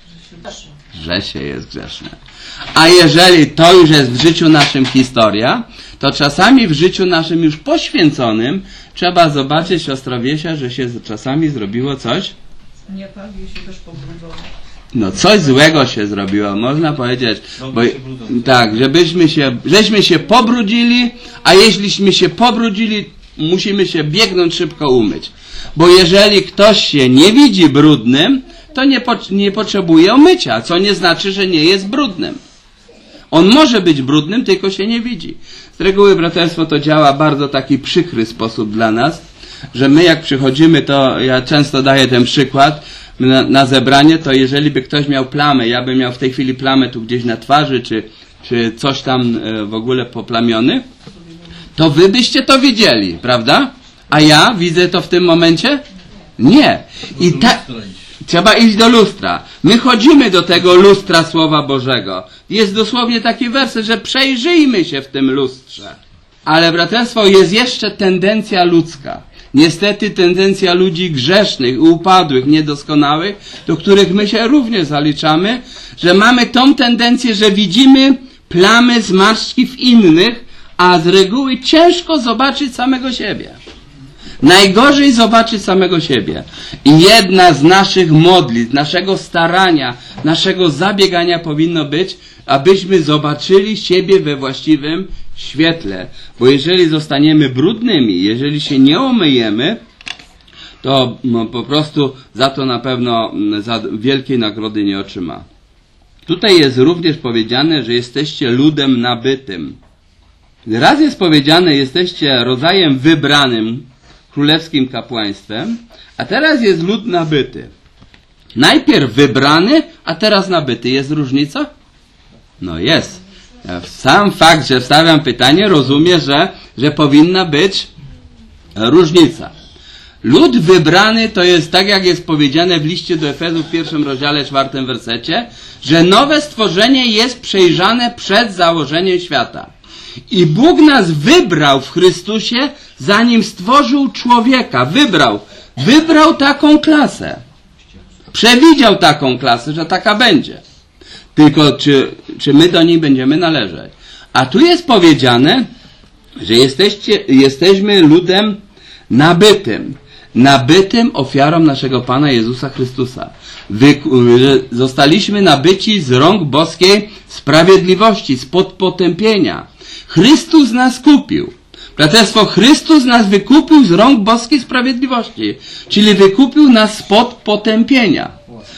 Że się jest grzeszne. A jeżeli to już jest w życiu naszym historia, to czasami w życiu naszym już poświęconym trzeba zobaczyć, siostra Wiesia, że się czasami zrobiło coś? Nie tak, się też pobrudzono. No coś złego się zrobiło, można powiedzieć. Bo, tak, żebyśmy się, żeśmy się pobrudzili, a jeśliśmy się pobrudzili, musimy się biegnąć szybko umyć. Bo jeżeli ktoś się nie widzi brudnym, to nie, po, nie potrzebuje umycia, co nie znaczy, że nie jest brudnym. On może być brudnym, tylko się nie widzi. Z reguły braterstwo to działa bardzo taki przykry sposób dla nas, że my jak przychodzimy, to ja często daję ten przykład, na, na zebranie, to jeżeli by ktoś miał plamę, ja bym miał w tej chwili plamę tu gdzieś na twarzy, czy, czy coś tam w ogóle poplamiony, to wy byście to widzieli, prawda? A ja widzę to w tym momencie? Nie. I tak trzeba iść do lustra. My chodzimy do tego lustra Słowa Bożego. Jest dosłownie taki werset, że przejrzyjmy się w tym lustrze. Ale braterstwo, jest jeszcze tendencja ludzka. Niestety tendencja ludzi grzesznych, upadłych, niedoskonałych, do których my się również zaliczamy, że mamy tą tendencję, że widzimy plamy, zmarszczki w innych, a z reguły ciężko zobaczyć samego siebie. Najgorzej zobaczyć samego siebie. I jedna z naszych modlitw, naszego starania, naszego zabiegania powinno być, abyśmy zobaczyli siebie we właściwym świetle. Bo jeżeli zostaniemy brudnymi, jeżeli się nie umyjemy, to no, po prostu za to na pewno za wielkiej nagrody nie otrzyma. Tutaj jest również powiedziane, że jesteście ludem nabytym. Raz jest powiedziane, jesteście rodzajem wybranym, królewskim kapłaństwem, a teraz jest lud nabyty. Najpierw wybrany, a teraz nabyty. Jest różnica? No jest. Sam fakt, że wstawiam pytanie, rozumie, że, że powinna być różnica. Lud wybrany to jest tak, jak jest powiedziane w liście do Efezów w pierwszym rozdziale, czwartym wersecie, że nowe stworzenie jest przejrzane przed założeniem świata. I Bóg nas wybrał w Chrystusie, zanim stworzył człowieka. Wybrał. Wybrał taką klasę. Przewidział taką klasę, że taka będzie. Tylko czy, czy my do niej będziemy należeć. A tu jest powiedziane, że jesteście, jesteśmy ludem nabytym. Nabytym ofiarą naszego Pana Jezusa Chrystusa. Wy, zostaliśmy nabyci z rąk boskiej sprawiedliwości, spod potępienia. Chrystus nas kupił. Braterstwo, Chrystus nas wykupił z rąk boskiej sprawiedliwości. Czyli wykupił nas spod potępienia.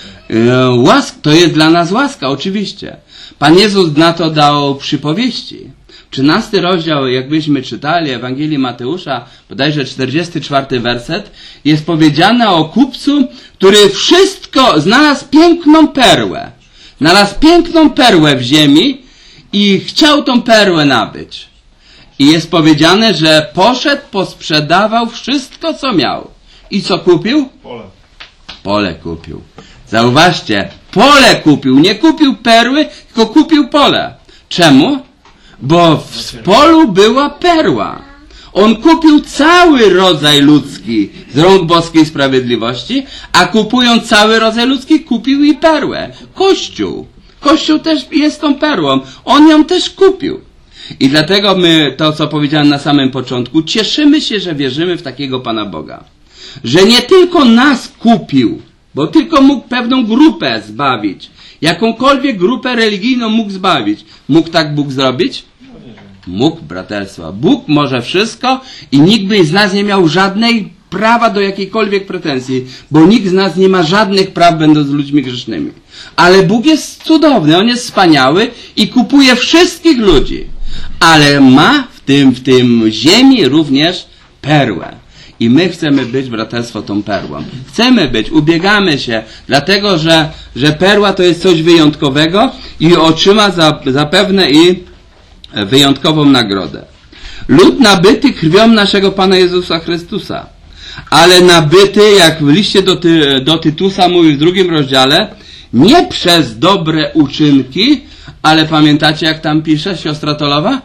Łask, to jest dla nas łaska, oczywiście. Pan Jezus na to dał przypowieści. trzynasty rozdział, jakbyśmy czytali Ewangelii Mateusza, bodajże czterdziesty czwarty werset, jest powiedziane o kupcu, który wszystko, znalazł piękną perłę. Znalazł piękną perłę w ziemi i chciał tą perłę nabyć. I jest powiedziane, że poszedł, posprzedawał wszystko, co miał. I co kupił? Pole. Pole kupił. Zauważcie, pole kupił. Nie kupił perły, tylko kupił pole. Czemu? Bo w polu była perła. On kupił cały rodzaj ludzki z rąk boskiej sprawiedliwości, a kupując cały rodzaj ludzki, kupił i perłę. Kościół. Kościół też jest tą perłą. On ją też kupił. I dlatego my, to co powiedziałem na samym początku, cieszymy się, że wierzymy w takiego Pana Boga. Że nie tylko nas kupił, bo tylko mógł pewną grupę zbawić. Jakąkolwiek grupę religijną mógł zbawić. Mógł tak Bóg zrobić? Mógł, braterstwa. Bóg może wszystko i nikt by z nas nie miał żadnej prawa do jakiejkolwiek pretensji, bo nikt z nas nie ma żadnych praw, będąc ludźmi grzesznymi. Ale Bóg jest cudowny, On jest wspaniały i kupuje wszystkich ludzi. Ale ma w tym, w tym ziemi również perłę. I my chcemy być, braterstwo, tą perłą. Chcemy być, ubiegamy się, dlatego że, że perła to jest coś wyjątkowego i otrzyma za, zapewne i wyjątkową nagrodę. Lud nabyty krwią naszego Pana Jezusa Chrystusa, ale nabyty, jak w liście do, ty, do Tytusa mówi w drugim rozdziale, nie przez dobre uczynki, ale pamiętacie, jak tam pisze siostra Tolowa?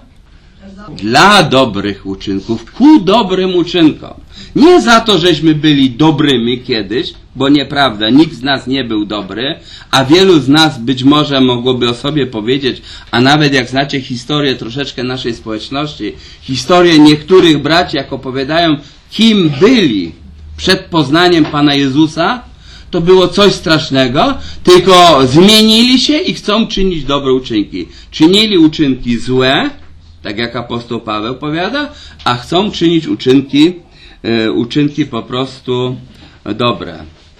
Dla dobrych uczynków, ku dobrym uczynkom. Nie za to, żeśmy byli dobrymi kiedyś, bo nieprawda, nikt z nas nie był dobry, a wielu z nas być może mogłoby o sobie powiedzieć, a nawet jak znacie historię troszeczkę naszej społeczności, historię niektórych braci, jak opowiadają, kim byli przed poznaniem Pana Jezusa, to było coś strasznego, tylko zmienili się i chcą czynić dobre uczynki. Czynili uczynki złe, tak jak apostoł Paweł powiada, a chcą czynić uczynki, y, uczynki po prostu dobre.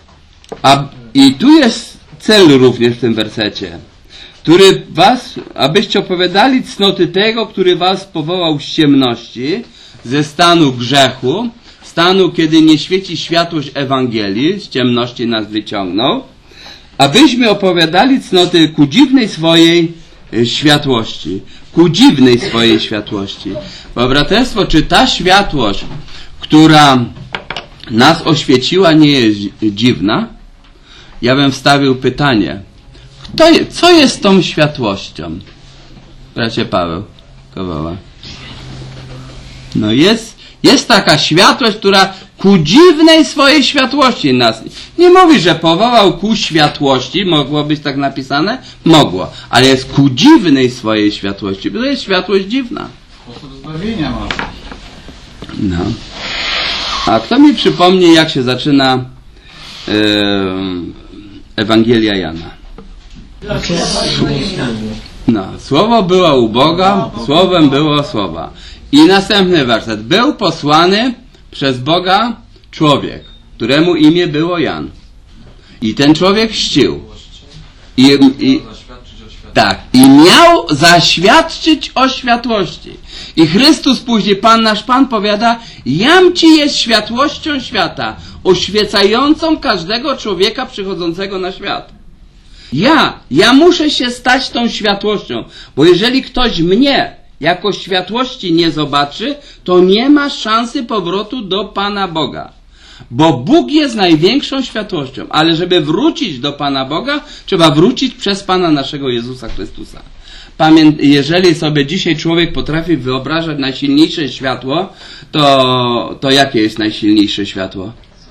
A, I tu jest cel również w tym wersecie, który was, abyście opowiadali cnoty tego, który was powołał z ciemności, ze stanu grzechu, stanu, kiedy nie świeci światłość Ewangelii, z ciemności nas wyciągnął, abyśmy opowiadali cnoty ku dziwnej swojej światłości. Ku dziwnej swojej światłości. Bo braterstwo, czy ta światłość, która nas oświeciła, nie jest dziwna? Ja bym wstawił pytanie. Kto je, co jest tą światłością? Bracie Paweł Kowoła. No jest, jest taka światłość, która ku dziwnej swojej światłości nas... Nie mówi, że powołał ku światłości, mogło być tak napisane? Mogło, ale jest ku dziwnej swojej światłości, bo to jest światłość dziwna. Sposób zbawienia może. No. A kto mi przypomni, jak się zaczyna yy, Ewangelia Jana? No, słowo było u Boga, słowem było słowa. I następny werset. Był posłany przez Boga człowiek, któremu imię było Jan. I ten człowiek chrzcił. I, i, tak. I miał zaświadczyć o światłości. I Chrystus później, Pan nasz Pan powiada, jam ci jest światłością świata, oświecającą każdego człowieka przychodzącego na świat. Ja, ja muszę się stać tą światłością, bo jeżeli ktoś mnie jako światłości nie zobaczy, to nie ma szansy powrotu do Pana Boga. Bo Bóg jest największą światłością, ale żeby wrócić do Pana Boga, trzeba wrócić przez Pana naszego Jezusa Chrystusa. Pamię- jeżeli sobie dzisiaj człowiek potrafi wyobrażać najsilniejsze światło, to, to jakie jest najsilniejsze światło?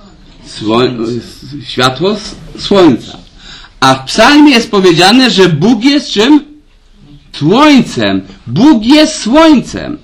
Sło- światło s- słońca. A w psalmie jest powiedziane, że Bóg jest czym? Słońcem. Bóg jest słońcem.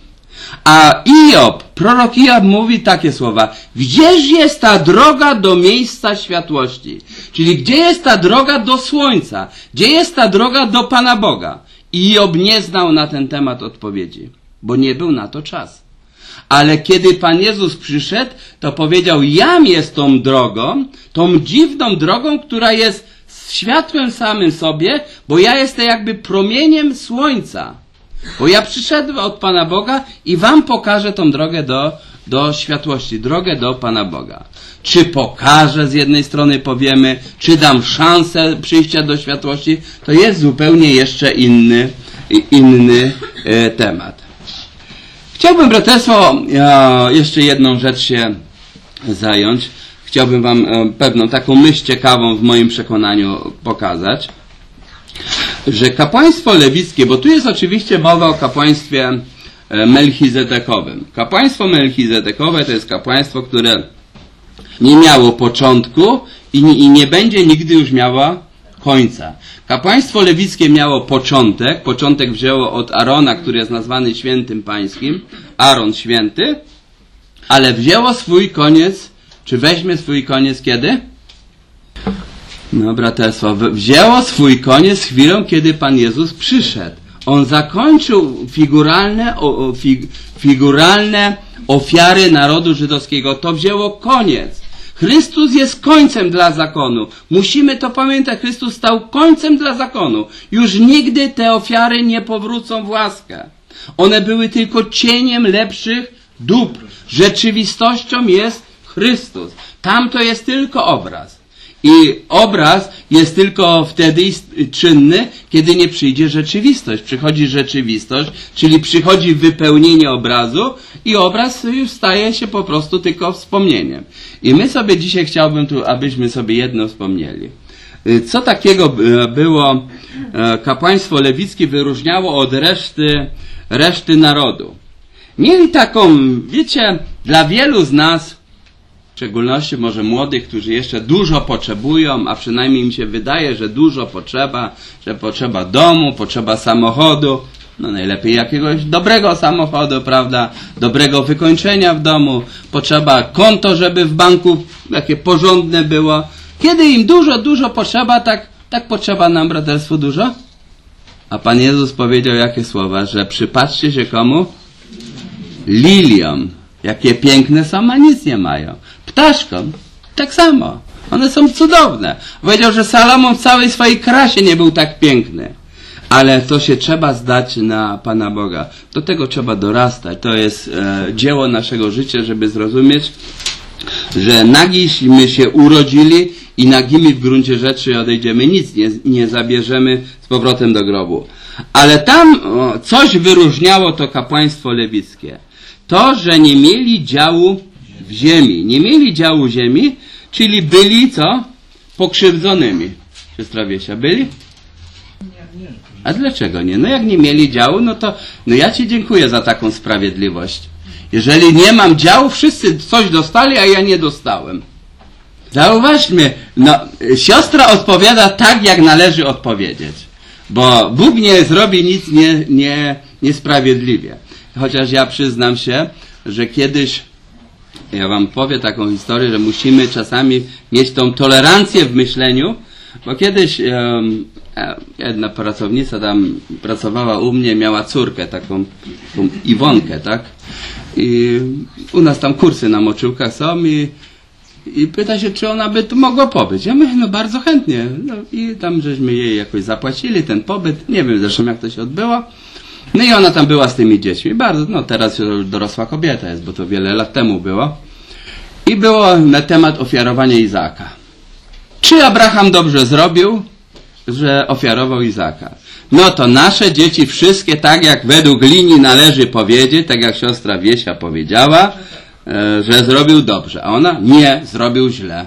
A Iob, prorok Iob mówi takie słowa. Gdzież jest ta droga do miejsca światłości? Czyli gdzie jest ta droga do słońca? Gdzie jest ta droga do Pana Boga? Iob nie znał na ten temat odpowiedzi, bo nie był na to czas. Ale kiedy Pan Jezus przyszedł, to powiedział, jam jest tą drogą, tą dziwną drogą, która jest światłem samym sobie, bo ja jestem jakby promieniem słońca. Bo ja przyszedłem od Pana Boga i wam pokażę tą drogę do, do światłości, drogę do Pana Boga. Czy pokażę, z jednej strony powiemy, czy dam szansę przyjścia do światłości, to jest zupełnie jeszcze inny, inny e, temat. Chciałbym, braterstwo, e, jeszcze jedną rzecz się zająć. Chciałbym wam e, pewną taką myśl ciekawą w moim przekonaniu pokazać. że kapłaństwo lewickie, bo tu jest oczywiście mowa o kapłaństwie melchizedekowym. Kapłaństwo melchizedekowe to jest kapłaństwo, które nie miało początku i nie, i nie będzie nigdy już miało końca. Kapłaństwo lewickie miało początek, początek wzięło od Arona, który jest nazwany świętym pańskim, Aaron święty, ale wzięło swój koniec, czy weźmie swój koniec kiedy? No braterstwo, wzięło swój koniec chwilą, kiedy Pan Jezus przyszedł. On zakończył figuralne, o, o, fig, figuralne ofiary narodu żydowskiego. To wzięło koniec. Chrystus jest końcem dla zakonu. Musimy to pamiętać. Chrystus stał końcem dla zakonu. Już nigdy te ofiary nie powrócą w łaskę. One były tylko cieniem lepszych dóbr. Rzeczywistością jest Chrystus. Tam to jest tylko obraz. I obraz jest tylko wtedy czynny, kiedy nie przyjdzie rzeczywistość. Przychodzi rzeczywistość, czyli przychodzi wypełnienie obrazu i obraz już staje się po prostu tylko wspomnieniem. I my sobie dzisiaj chciałbym tu, abyśmy sobie jedno wspomnieli. Co takiego było kapłaństwo lewickie wyróżniało od reszty, reszty narodu? Mieli taką, wiecie, dla wielu z nas, w szczególności może młodych, którzy jeszcze dużo potrzebują, a przynajmniej im się wydaje, że dużo potrzeba, że potrzeba domu, potrzeba samochodu, no najlepiej jakiegoś dobrego samochodu, prawda, dobrego wykończenia w domu, potrzeba konto, żeby w banku takie porządne było. Kiedy im dużo, dużo potrzeba, tak, tak potrzeba nam braterstwu dużo? A Pan Jezus powiedział jakie słowa, że przypatrzcie się komu? Liliom. Jakie piękne są, a nic nie mają. Ptaszkom tak samo. One są cudowne. Powiedział, że Salomon w całej swojej krasie nie był tak piękny. Ale to się trzeba zdać na Pana Boga. Do tego trzeba dorastać. To jest e, dzieło naszego życia, żeby zrozumieć, że nagiśmy się urodzili i nagimi w gruncie rzeczy odejdziemy. Nic nie, nie zabierzemy z powrotem do grobu. Ale tam o, coś wyróżniało to kapłaństwo lewickie. To, że nie mieli działu w ziemi. Nie mieli działu ziemi, czyli byli co? Pokrzywdzonymi. Siostra Wiesia, byli? A dlaczego nie? No jak nie mieli działu, no to no ja Ci dziękuję za taką sprawiedliwość. Jeżeli nie mam działu, wszyscy coś dostali, a ja nie dostałem. Zauważmy, no siostra odpowiada tak, jak należy odpowiedzieć. Bo Bóg nie zrobi nic nie, nie, niesprawiedliwie. Chociaż ja przyznam się, że kiedyś, ja wam powiem taką historię, że musimy czasami mieć tą tolerancję w myśleniu, bo kiedyś um, jedna pracownica tam pracowała u mnie, miała córkę, taką, taką Iwonkę, tak? I u nas tam kursy na moczyłkach są i, i pyta się, czy ona by tu mogła pobyć. Ja mówię, no bardzo chętnie. No, i tam żeśmy jej jakoś zapłacili ten pobyt, nie wiem zresztą jak to się odbyło. No i ona tam była z tymi dziećmi. Bardzo, no teraz już dorosła kobieta jest, bo to wiele lat temu było. I było na temat ofiarowania Izaaka. Czy Abraham dobrze zrobił, że ofiarował Izaaka? No to nasze dzieci wszystkie, tak jak według linii należy powiedzieć, tak jak siostra Wiesia powiedziała, że zrobił dobrze. A ona nie, zrobił źle.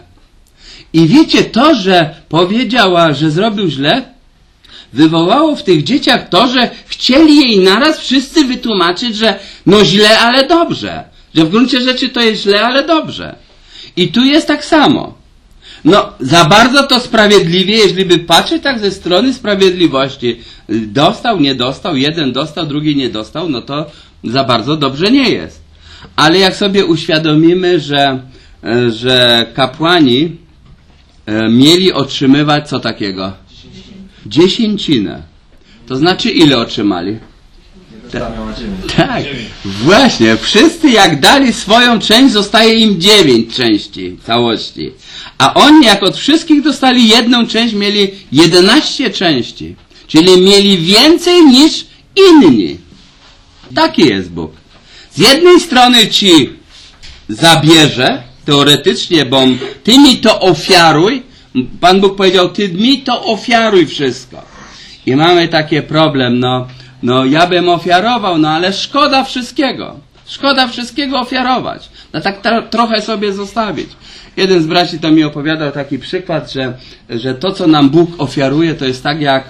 I wiecie, to, że powiedziała, że zrobił źle, wywołało w tych dzieciach to, że chcieli jej naraz wszyscy wytłumaczyć, że no źle, ale dobrze. Że w gruncie rzeczy to jest źle, ale dobrze. I tu jest tak samo. No, za bardzo to sprawiedliwie, jeżeli by patrzeć tak ze strony sprawiedliwości, dostał, nie dostał, jeden dostał, drugi nie dostał, no to za bardzo dobrze nie jest. Ale jak sobie uświadomimy, że, że kapłani mieli otrzymywać co takiego? Dziesięcinę. To znaczy ile otrzymali? Ta, tak, właśnie. Wszyscy jak dali swoją część, zostaje im dziewięć części całości. A oni jak od wszystkich dostali jedną część, mieli jedenaście części. Czyli mieli więcej niż inni. Taki jest Bóg. Z jednej strony ci zabierze, teoretycznie, bo ty mi to ofiaruj. Pan Bóg powiedział, ty mi to ofiaruj wszystko. I mamy taki problem, no, no ja bym ofiarował, no ale szkoda wszystkiego. Szkoda wszystkiego ofiarować. No tak t- trochę sobie zostawić. Jeden z braci to mi opowiadał taki przykład, że, że to, co nam Bóg ofiaruje, to jest tak jak,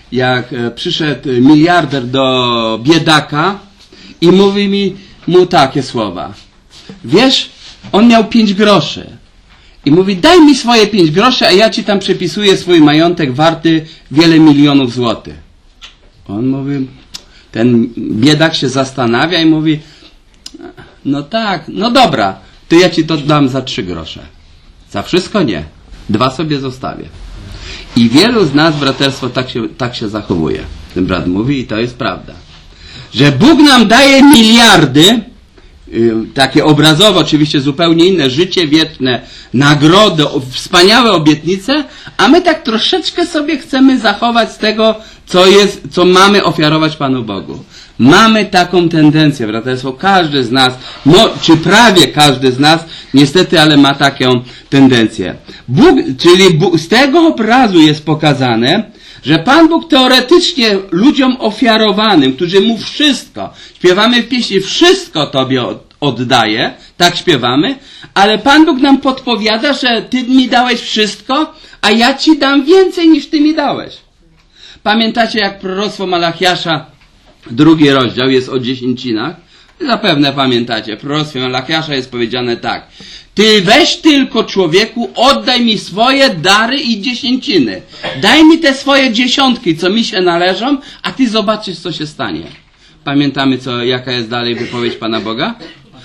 jak e, przyszedł miliarder do biedaka i mówi mi mu takie słowa. Wiesz, on miał pięć groszy. I mówi, daj mi swoje pięć groszy, a ja ci tam przepisuję swój majątek warty wiele milionów złotych. On mówi, ten biedak się zastanawia i mówi, no tak, no dobra, to ja ci to dam za trzy grosze. Za wszystko nie. Dwa sobie zostawię. I wielu z nas, braterstwo, tak się, tak się zachowuje. Ten brat mówi i to jest prawda. Że Bóg nam daje miliardy, takie obrazowe, oczywiście zupełnie inne, życie wieczne, nagrody, wspaniałe obietnice, a my tak troszeczkę sobie chcemy zachować z tego, co jest, co mamy ofiarować Panu Bogu. Mamy taką tendencję, braterstwo, każdy z nas, no, czy prawie każdy z nas, niestety, ale ma taką tendencję. Bóg, czyli Bóg, z tego obrazu jest pokazane, że Pan Bóg teoretycznie ludziom ofiarowanym, którzy Mu wszystko, śpiewamy w pieśni, wszystko Tobie oddaje, tak śpiewamy, ale Pan Bóg nam podpowiada, że Ty mi dałeś wszystko, a ja Ci dam więcej niż Ty mi dałeś. Pamiętacie, jak proroctwo Malachiasza, drugi rozdział jest o dziesięcinach? Zapewne pamiętacie, w proroctwie Malachiasza jest powiedziane tak. Ty weź tylko, człowieku, oddaj mi swoje dary i dziesięciny. Daj mi te swoje dziesiątki, co mi się należą, a ty zobaczysz, co się stanie. Pamiętamy, co, jaka jest dalej wypowiedź Pana Boga?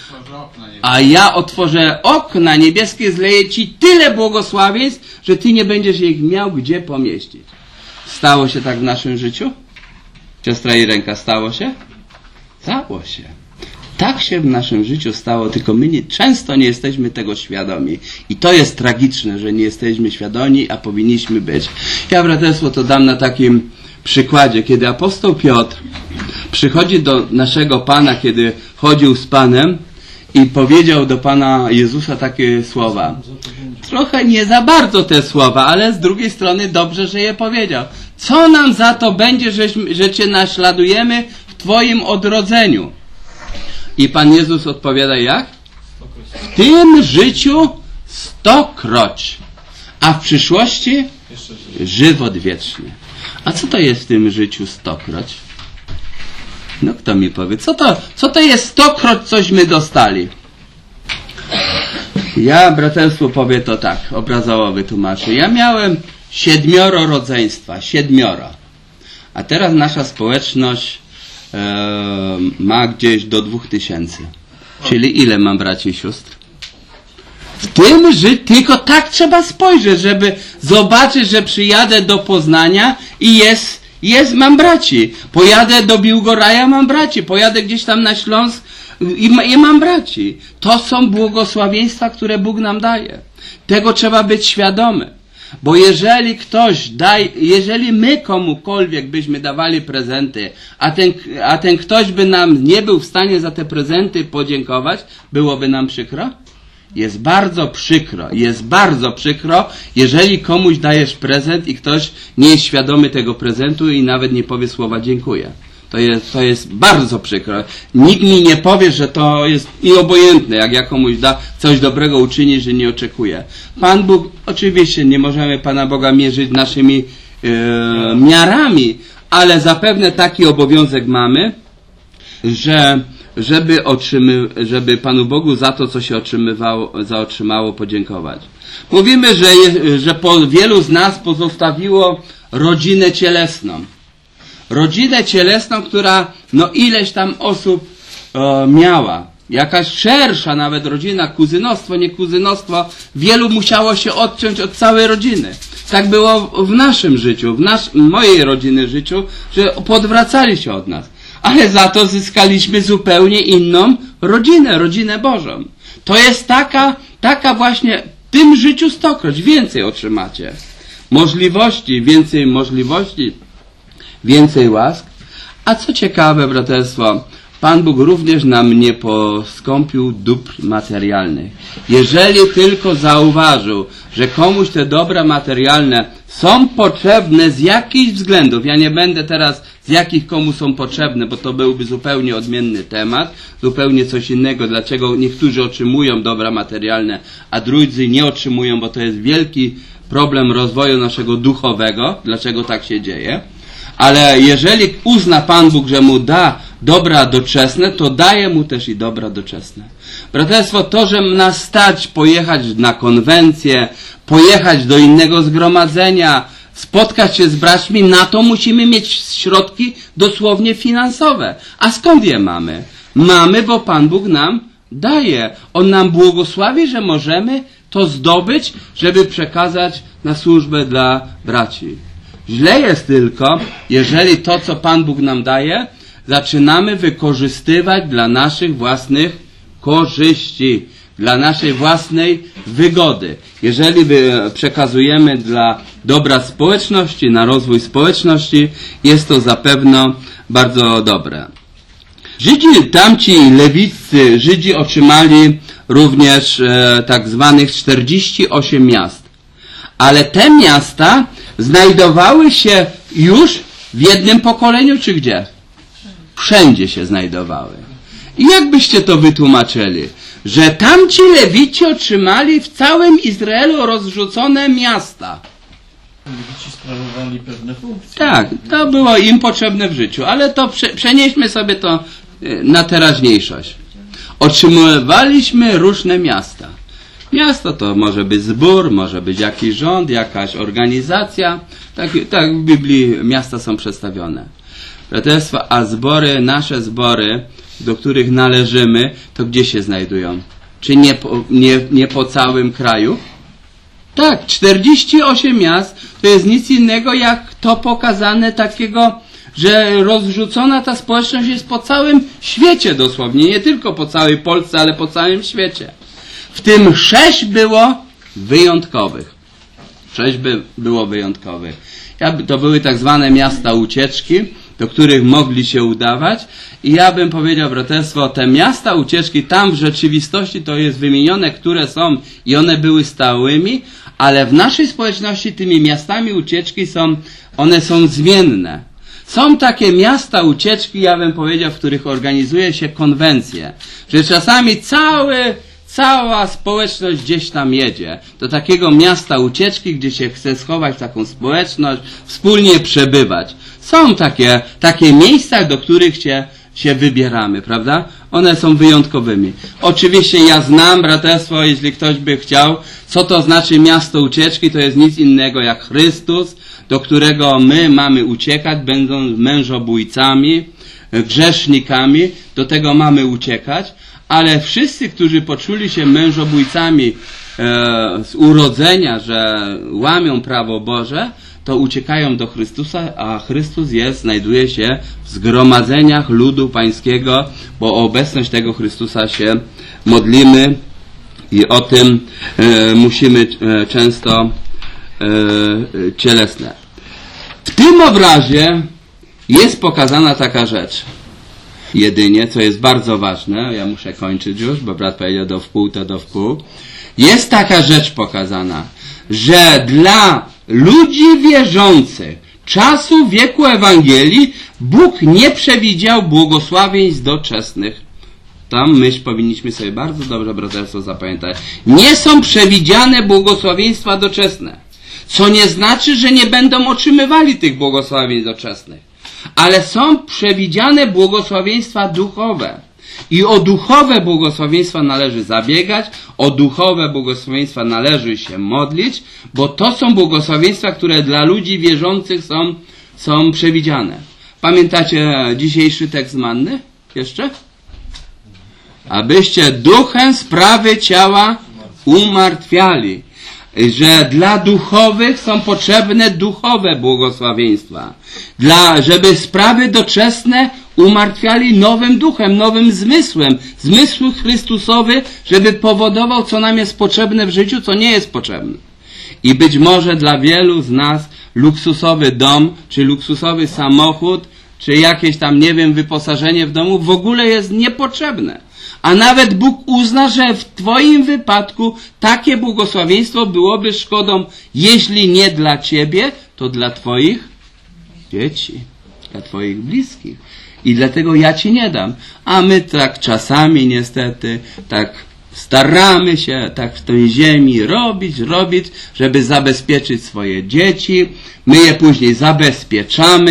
A ja otworzę okna niebieskie, zleję ci tyle błogosławieństw, że ty nie będziesz ich miał gdzie pomieścić. Stało się tak w naszym życiu? Siostra Irenka, stało się? Stało się. Tak się w naszym życiu stało, tylko my nie, często nie jesteśmy tego świadomi. I to jest tragiczne, że nie jesteśmy świadomi, a powinniśmy być. Ja, braterstwo, to dam na takim przykładzie, kiedy apostoł Piotr przychodzi do naszego Pana, kiedy chodził z Panem i powiedział do Pana Jezusa takie słowa. Trochę nie za bardzo te słowa, ale z drugiej strony dobrze, że je powiedział. Co nam za to będzie, że, że Cię naśladujemy w Twoim odrodzeniu? I Pan Jezus odpowiada jak? W tym życiu stokroć, a w przyszłości żywot wieczny. A co to jest w tym życiu stokroć? No kto mi powie, co to, co to jest stokroć, cośmy dostali? Ja, braterstwo, powie to tak, obrazowo wytłumaczę. Ja miałem siedmioro rodzeństwa, siedmioro. A teraz nasza społeczność e, ma gdzieś do dwóch tysięcy. Czyli ile mam braci i sióstr? W tym życiu tylko tak trzeba spojrzeć, żeby zobaczyć, że przyjadę do Poznania i jest, jest mam braci. Pojadę do Biłgoraja, mam braci. Pojadę gdzieś tam na Śląsk i, i mam braci. To są błogosławieństwa, które Bóg nam daje. Tego trzeba być świadomy. Bo jeżeli ktoś daje, jeżeli my komukolwiek byśmy dawali prezenty, a ten, a ten ktoś by nam nie był w stanie za te prezenty podziękować, byłoby nam przykro? Jest bardzo przykro, jest bardzo przykro, jeżeli komuś dajesz prezent i ktoś nie jest świadomy tego prezentu i nawet nie powie słowa dziękuję. To jest, to jest bardzo przykro. Nikt mi nie powie, że to jest mi obojętne, jak ja komuś da coś dobrego uczyni, że nie oczekuje. Pan Bóg, oczywiście nie możemy Pana Boga mierzyć naszymi e, miarami, ale zapewne taki obowiązek mamy, że żeby, otrzymy, żeby Panu Bogu za to, co się otrzymywało, za otrzymało, podziękować. Mówimy, że, je, że po wielu z nas pozostawiło rodzinę cielesną. Rodzinę cielesną, która no ileś tam osób e, miała. Jakaś szersza nawet rodzina, kuzynostwo, nie kuzynostwo, wielu musiało się odciąć od całej rodziny. Tak było w naszym życiu, w nasz, mojej rodziny życiu, że podwracali się od nas. Ale za to zyskaliśmy zupełnie inną rodzinę, rodzinę Bożą. To jest taka, taka właśnie, w tym życiu stokroć, więcej otrzymacie. Możliwości, więcej możliwości, więcej łask. A co ciekawe, braterstwo, Pan Bóg również nam nie poskąpił dóbr materialnych. Jeżeli tylko zauważył, że komuś te dobra materialne są potrzebne z jakichś względów, ja nie będę teraz z jakich komu są potrzebne, bo to byłby zupełnie odmienny temat, zupełnie coś innego, dlaczego niektórzy otrzymują dobra materialne, a drudzy nie otrzymują, bo to jest wielki problem rozwoju naszego duchowego, dlaczego tak się dzieje. Ale jeżeli uzna Pan Bóg, że mu da dobra doczesne, to daje mu też i dobra doczesne. Braterstwo, to, że nas stać pojechać na konwencję, pojechać do innego zgromadzenia, spotkać się z braćmi, na to musimy mieć środki dosłownie finansowe. A skąd je mamy? Mamy, bo Pan Bóg nam daje. On nam błogosławi, że możemy to zdobyć, żeby przekazać na służbę dla braci. Źle jest tylko, jeżeli to, co Pan Bóg nam daje, zaczynamy wykorzystywać dla naszych własnych korzyści, dla naszej własnej wygody. Jeżeli przekazujemy dla dobra społeczności, na rozwój społeczności, jest to zapewne bardzo dobre. Żydzi, tamci lewiccy Żydzi otrzymali również e, tak zwanych czterdzieści osiem miast. Ale te miasta znajdowały się już w jednym pokoleniu, czy gdzie? Wszędzie się znajdowały. I jak byście to wytłumaczyli? Że tamci lewici otrzymali w całym Izraelu rozrzucone miasta. Lewici sprawowali pewne funkcje. Tak, to było im potrzebne w życiu, ale to prze, przenieśmy sobie to na teraźniejszość. Otrzymywaliśmy różne miasta. Miasto to może być zbór, może być jakiś rząd, jakaś organizacja. Tak, tak w Biblii miasta są przedstawione. Braterstwa, a zbory, nasze zbory, do których należymy, to gdzie się znajdują? Czy nie po, nie, nie po całym kraju? Tak, czterdzieści osiem miast to jest nic innego jak to pokazane takiego, że rozrzucona ta społeczność jest po całym świecie dosłownie, nie tylko po całej Polsce, ale po całym świecie. W tym sześć było wyjątkowych. Sześć by było wyjątkowych. To były tak zwane miasta ucieczki, do których mogli się udawać. I ja bym powiedział, braterstwo, te miasta ucieczki, tam w rzeczywistości to jest wymienione, które są i one były stałymi, ale w naszej społeczności tymi miastami ucieczki są, one są zmienne. Są takie miasta ucieczki, ja bym powiedział, w których organizuje się konwencje, że czasami cały, cała społeczność gdzieś tam jedzie do takiego miasta ucieczki, gdzie się chce schować taką społeczność, wspólnie przebywać. Są takie, takie miejsca, do których się, się wybieramy, prawda? One są wyjątkowymi. Oczywiście ja znam, braterstwo, jeśli ktoś by chciał, co to znaczy miasto ucieczki, to jest nic innego jak Chrystus, do którego my mamy uciekać, będąc mężobójcami, grzesznikami, do tego mamy uciekać, ale wszyscy, którzy poczuli się mężobójcami e, z urodzenia, że łamią prawo Boże, to uciekają do Chrystusa, a Chrystus jest, znajduje się w zgromadzeniach ludu pańskiego, bo o obecność tego Chrystusa się modlimy i o tym e, musimy e, często e, cielesne. W tym obrazie jest pokazana taka rzecz. Jedynie, co jest bardzo ważne, ja muszę kończyć już, bo brat powiedział do wpół, to do wpół. Jest taka rzecz pokazana, że dla ludzi wierzących czasu wieku Ewangelii Bóg nie przewidział błogosławieństw doczesnych. Tam myśl powinniśmy sobie bardzo dobrze, braterstwo, zapamiętać. Nie są przewidziane błogosławieństwa doczesne, co nie znaczy, że nie będą otrzymywali tych błogosławieństw doczesnych. Ale są przewidziane błogosławieństwa duchowe. I o duchowe błogosławieństwa należy zabiegać, o duchowe błogosławieństwa należy się modlić, bo to są błogosławieństwa, które dla ludzi wierzących są, są przewidziane. Pamiętacie dzisiejszy tekst manny? Jeszcze? Abyście duchem sprawy ciała umartwiali. Że dla duchowych są potrzebne duchowe błogosławieństwa. Dla, żeby sprawy doczesne umartwiali nowym duchem, nowym zmysłem. Zmysł Chrystusowy, żeby powodował, co nam jest potrzebne w życiu, co nie jest potrzebne. I być może dla wielu z nas luksusowy dom, czy luksusowy samochód, czy jakieś tam, nie wiem, wyposażenie w domu w ogóle jest niepotrzebne. A nawet Bóg uzna, że w twoim wypadku takie błogosławieństwo byłoby szkodą, jeśli nie dla ciebie, to dla twoich dzieci, dla twoich bliskich. I dlatego ja ci nie dam. A my tak czasami niestety tak staramy się tak w tej ziemi robić, robić, żeby zabezpieczyć swoje dzieci. My je później zabezpieczamy,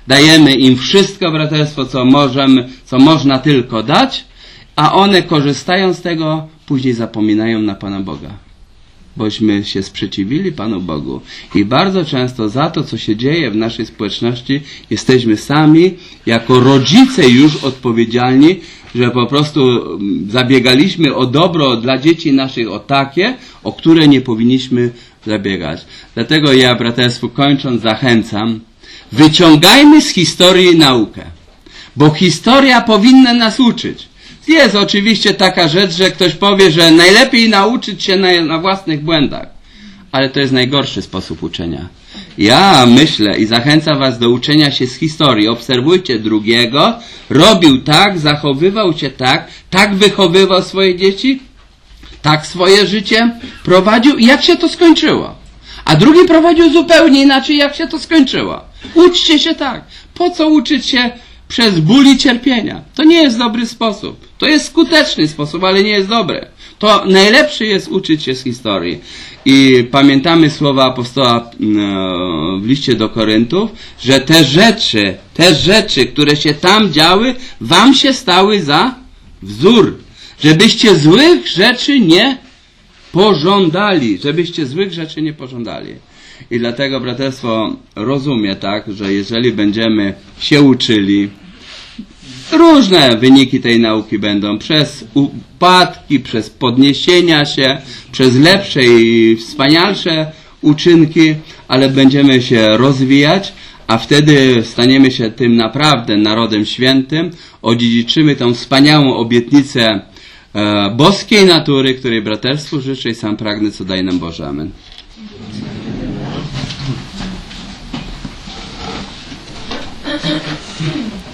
Dajemy im wszystko, braterstwo, co możemy, co można tylko dać, a one korzystają z tego, później zapominają na Pana Boga. Bośmy się sprzeciwili Panu Bogu. I bardzo często za to, co się dzieje w naszej społeczności, jesteśmy sami, jako rodzice już odpowiedzialni, że po prostu zabiegaliśmy o dobro dla dzieci naszych, o takie, o które nie powinniśmy zabiegać. Dlatego ja, braterstwu, kończąc, zachęcam, wyciągajmy z historii naukę, bo historia powinna nas uczyć. Jest oczywiście taka rzecz, że ktoś powie, że najlepiej nauczyć się na, na własnych błędach, ale to jest najgorszy sposób uczenia. Ja myślę i zachęcam was do uczenia się z historii. Obserwujcie drugiego, robił tak, zachowywał się tak, tak wychowywał swoje dzieci, tak swoje życie prowadził i jak się to skończyło. A drugi prowadził zupełnie inaczej, jak się to skończyło. Uczcie się tak. Po co uczyć się przez ból i cierpienia? To nie jest dobry sposób. To jest skuteczny sposób, ale nie jest dobry. To najlepszy jest uczyć się z historii. I pamiętamy słowa apostoła w liście do Koryntów, że te rzeczy, te rzeczy, które się tam działy, wam się stały za wzór. Żebyście złych rzeczy nie pożądali. Żebyście złych rzeczy nie pożądali. I dlatego, braterstwo, rozumie tak, że jeżeli będziemy się uczyli, różne wyniki tej nauki będą przez upadki, przez podniesienia się, przez lepsze i wspanialsze uczynki, ale będziemy się rozwijać, a wtedy staniemy się tym naprawdę narodem świętym, odziedziczymy tą wspaniałą obietnicę e, boskiej natury, której braterstwu życzę i sam pragnę, co daj nam Boże. Amen. Thank you.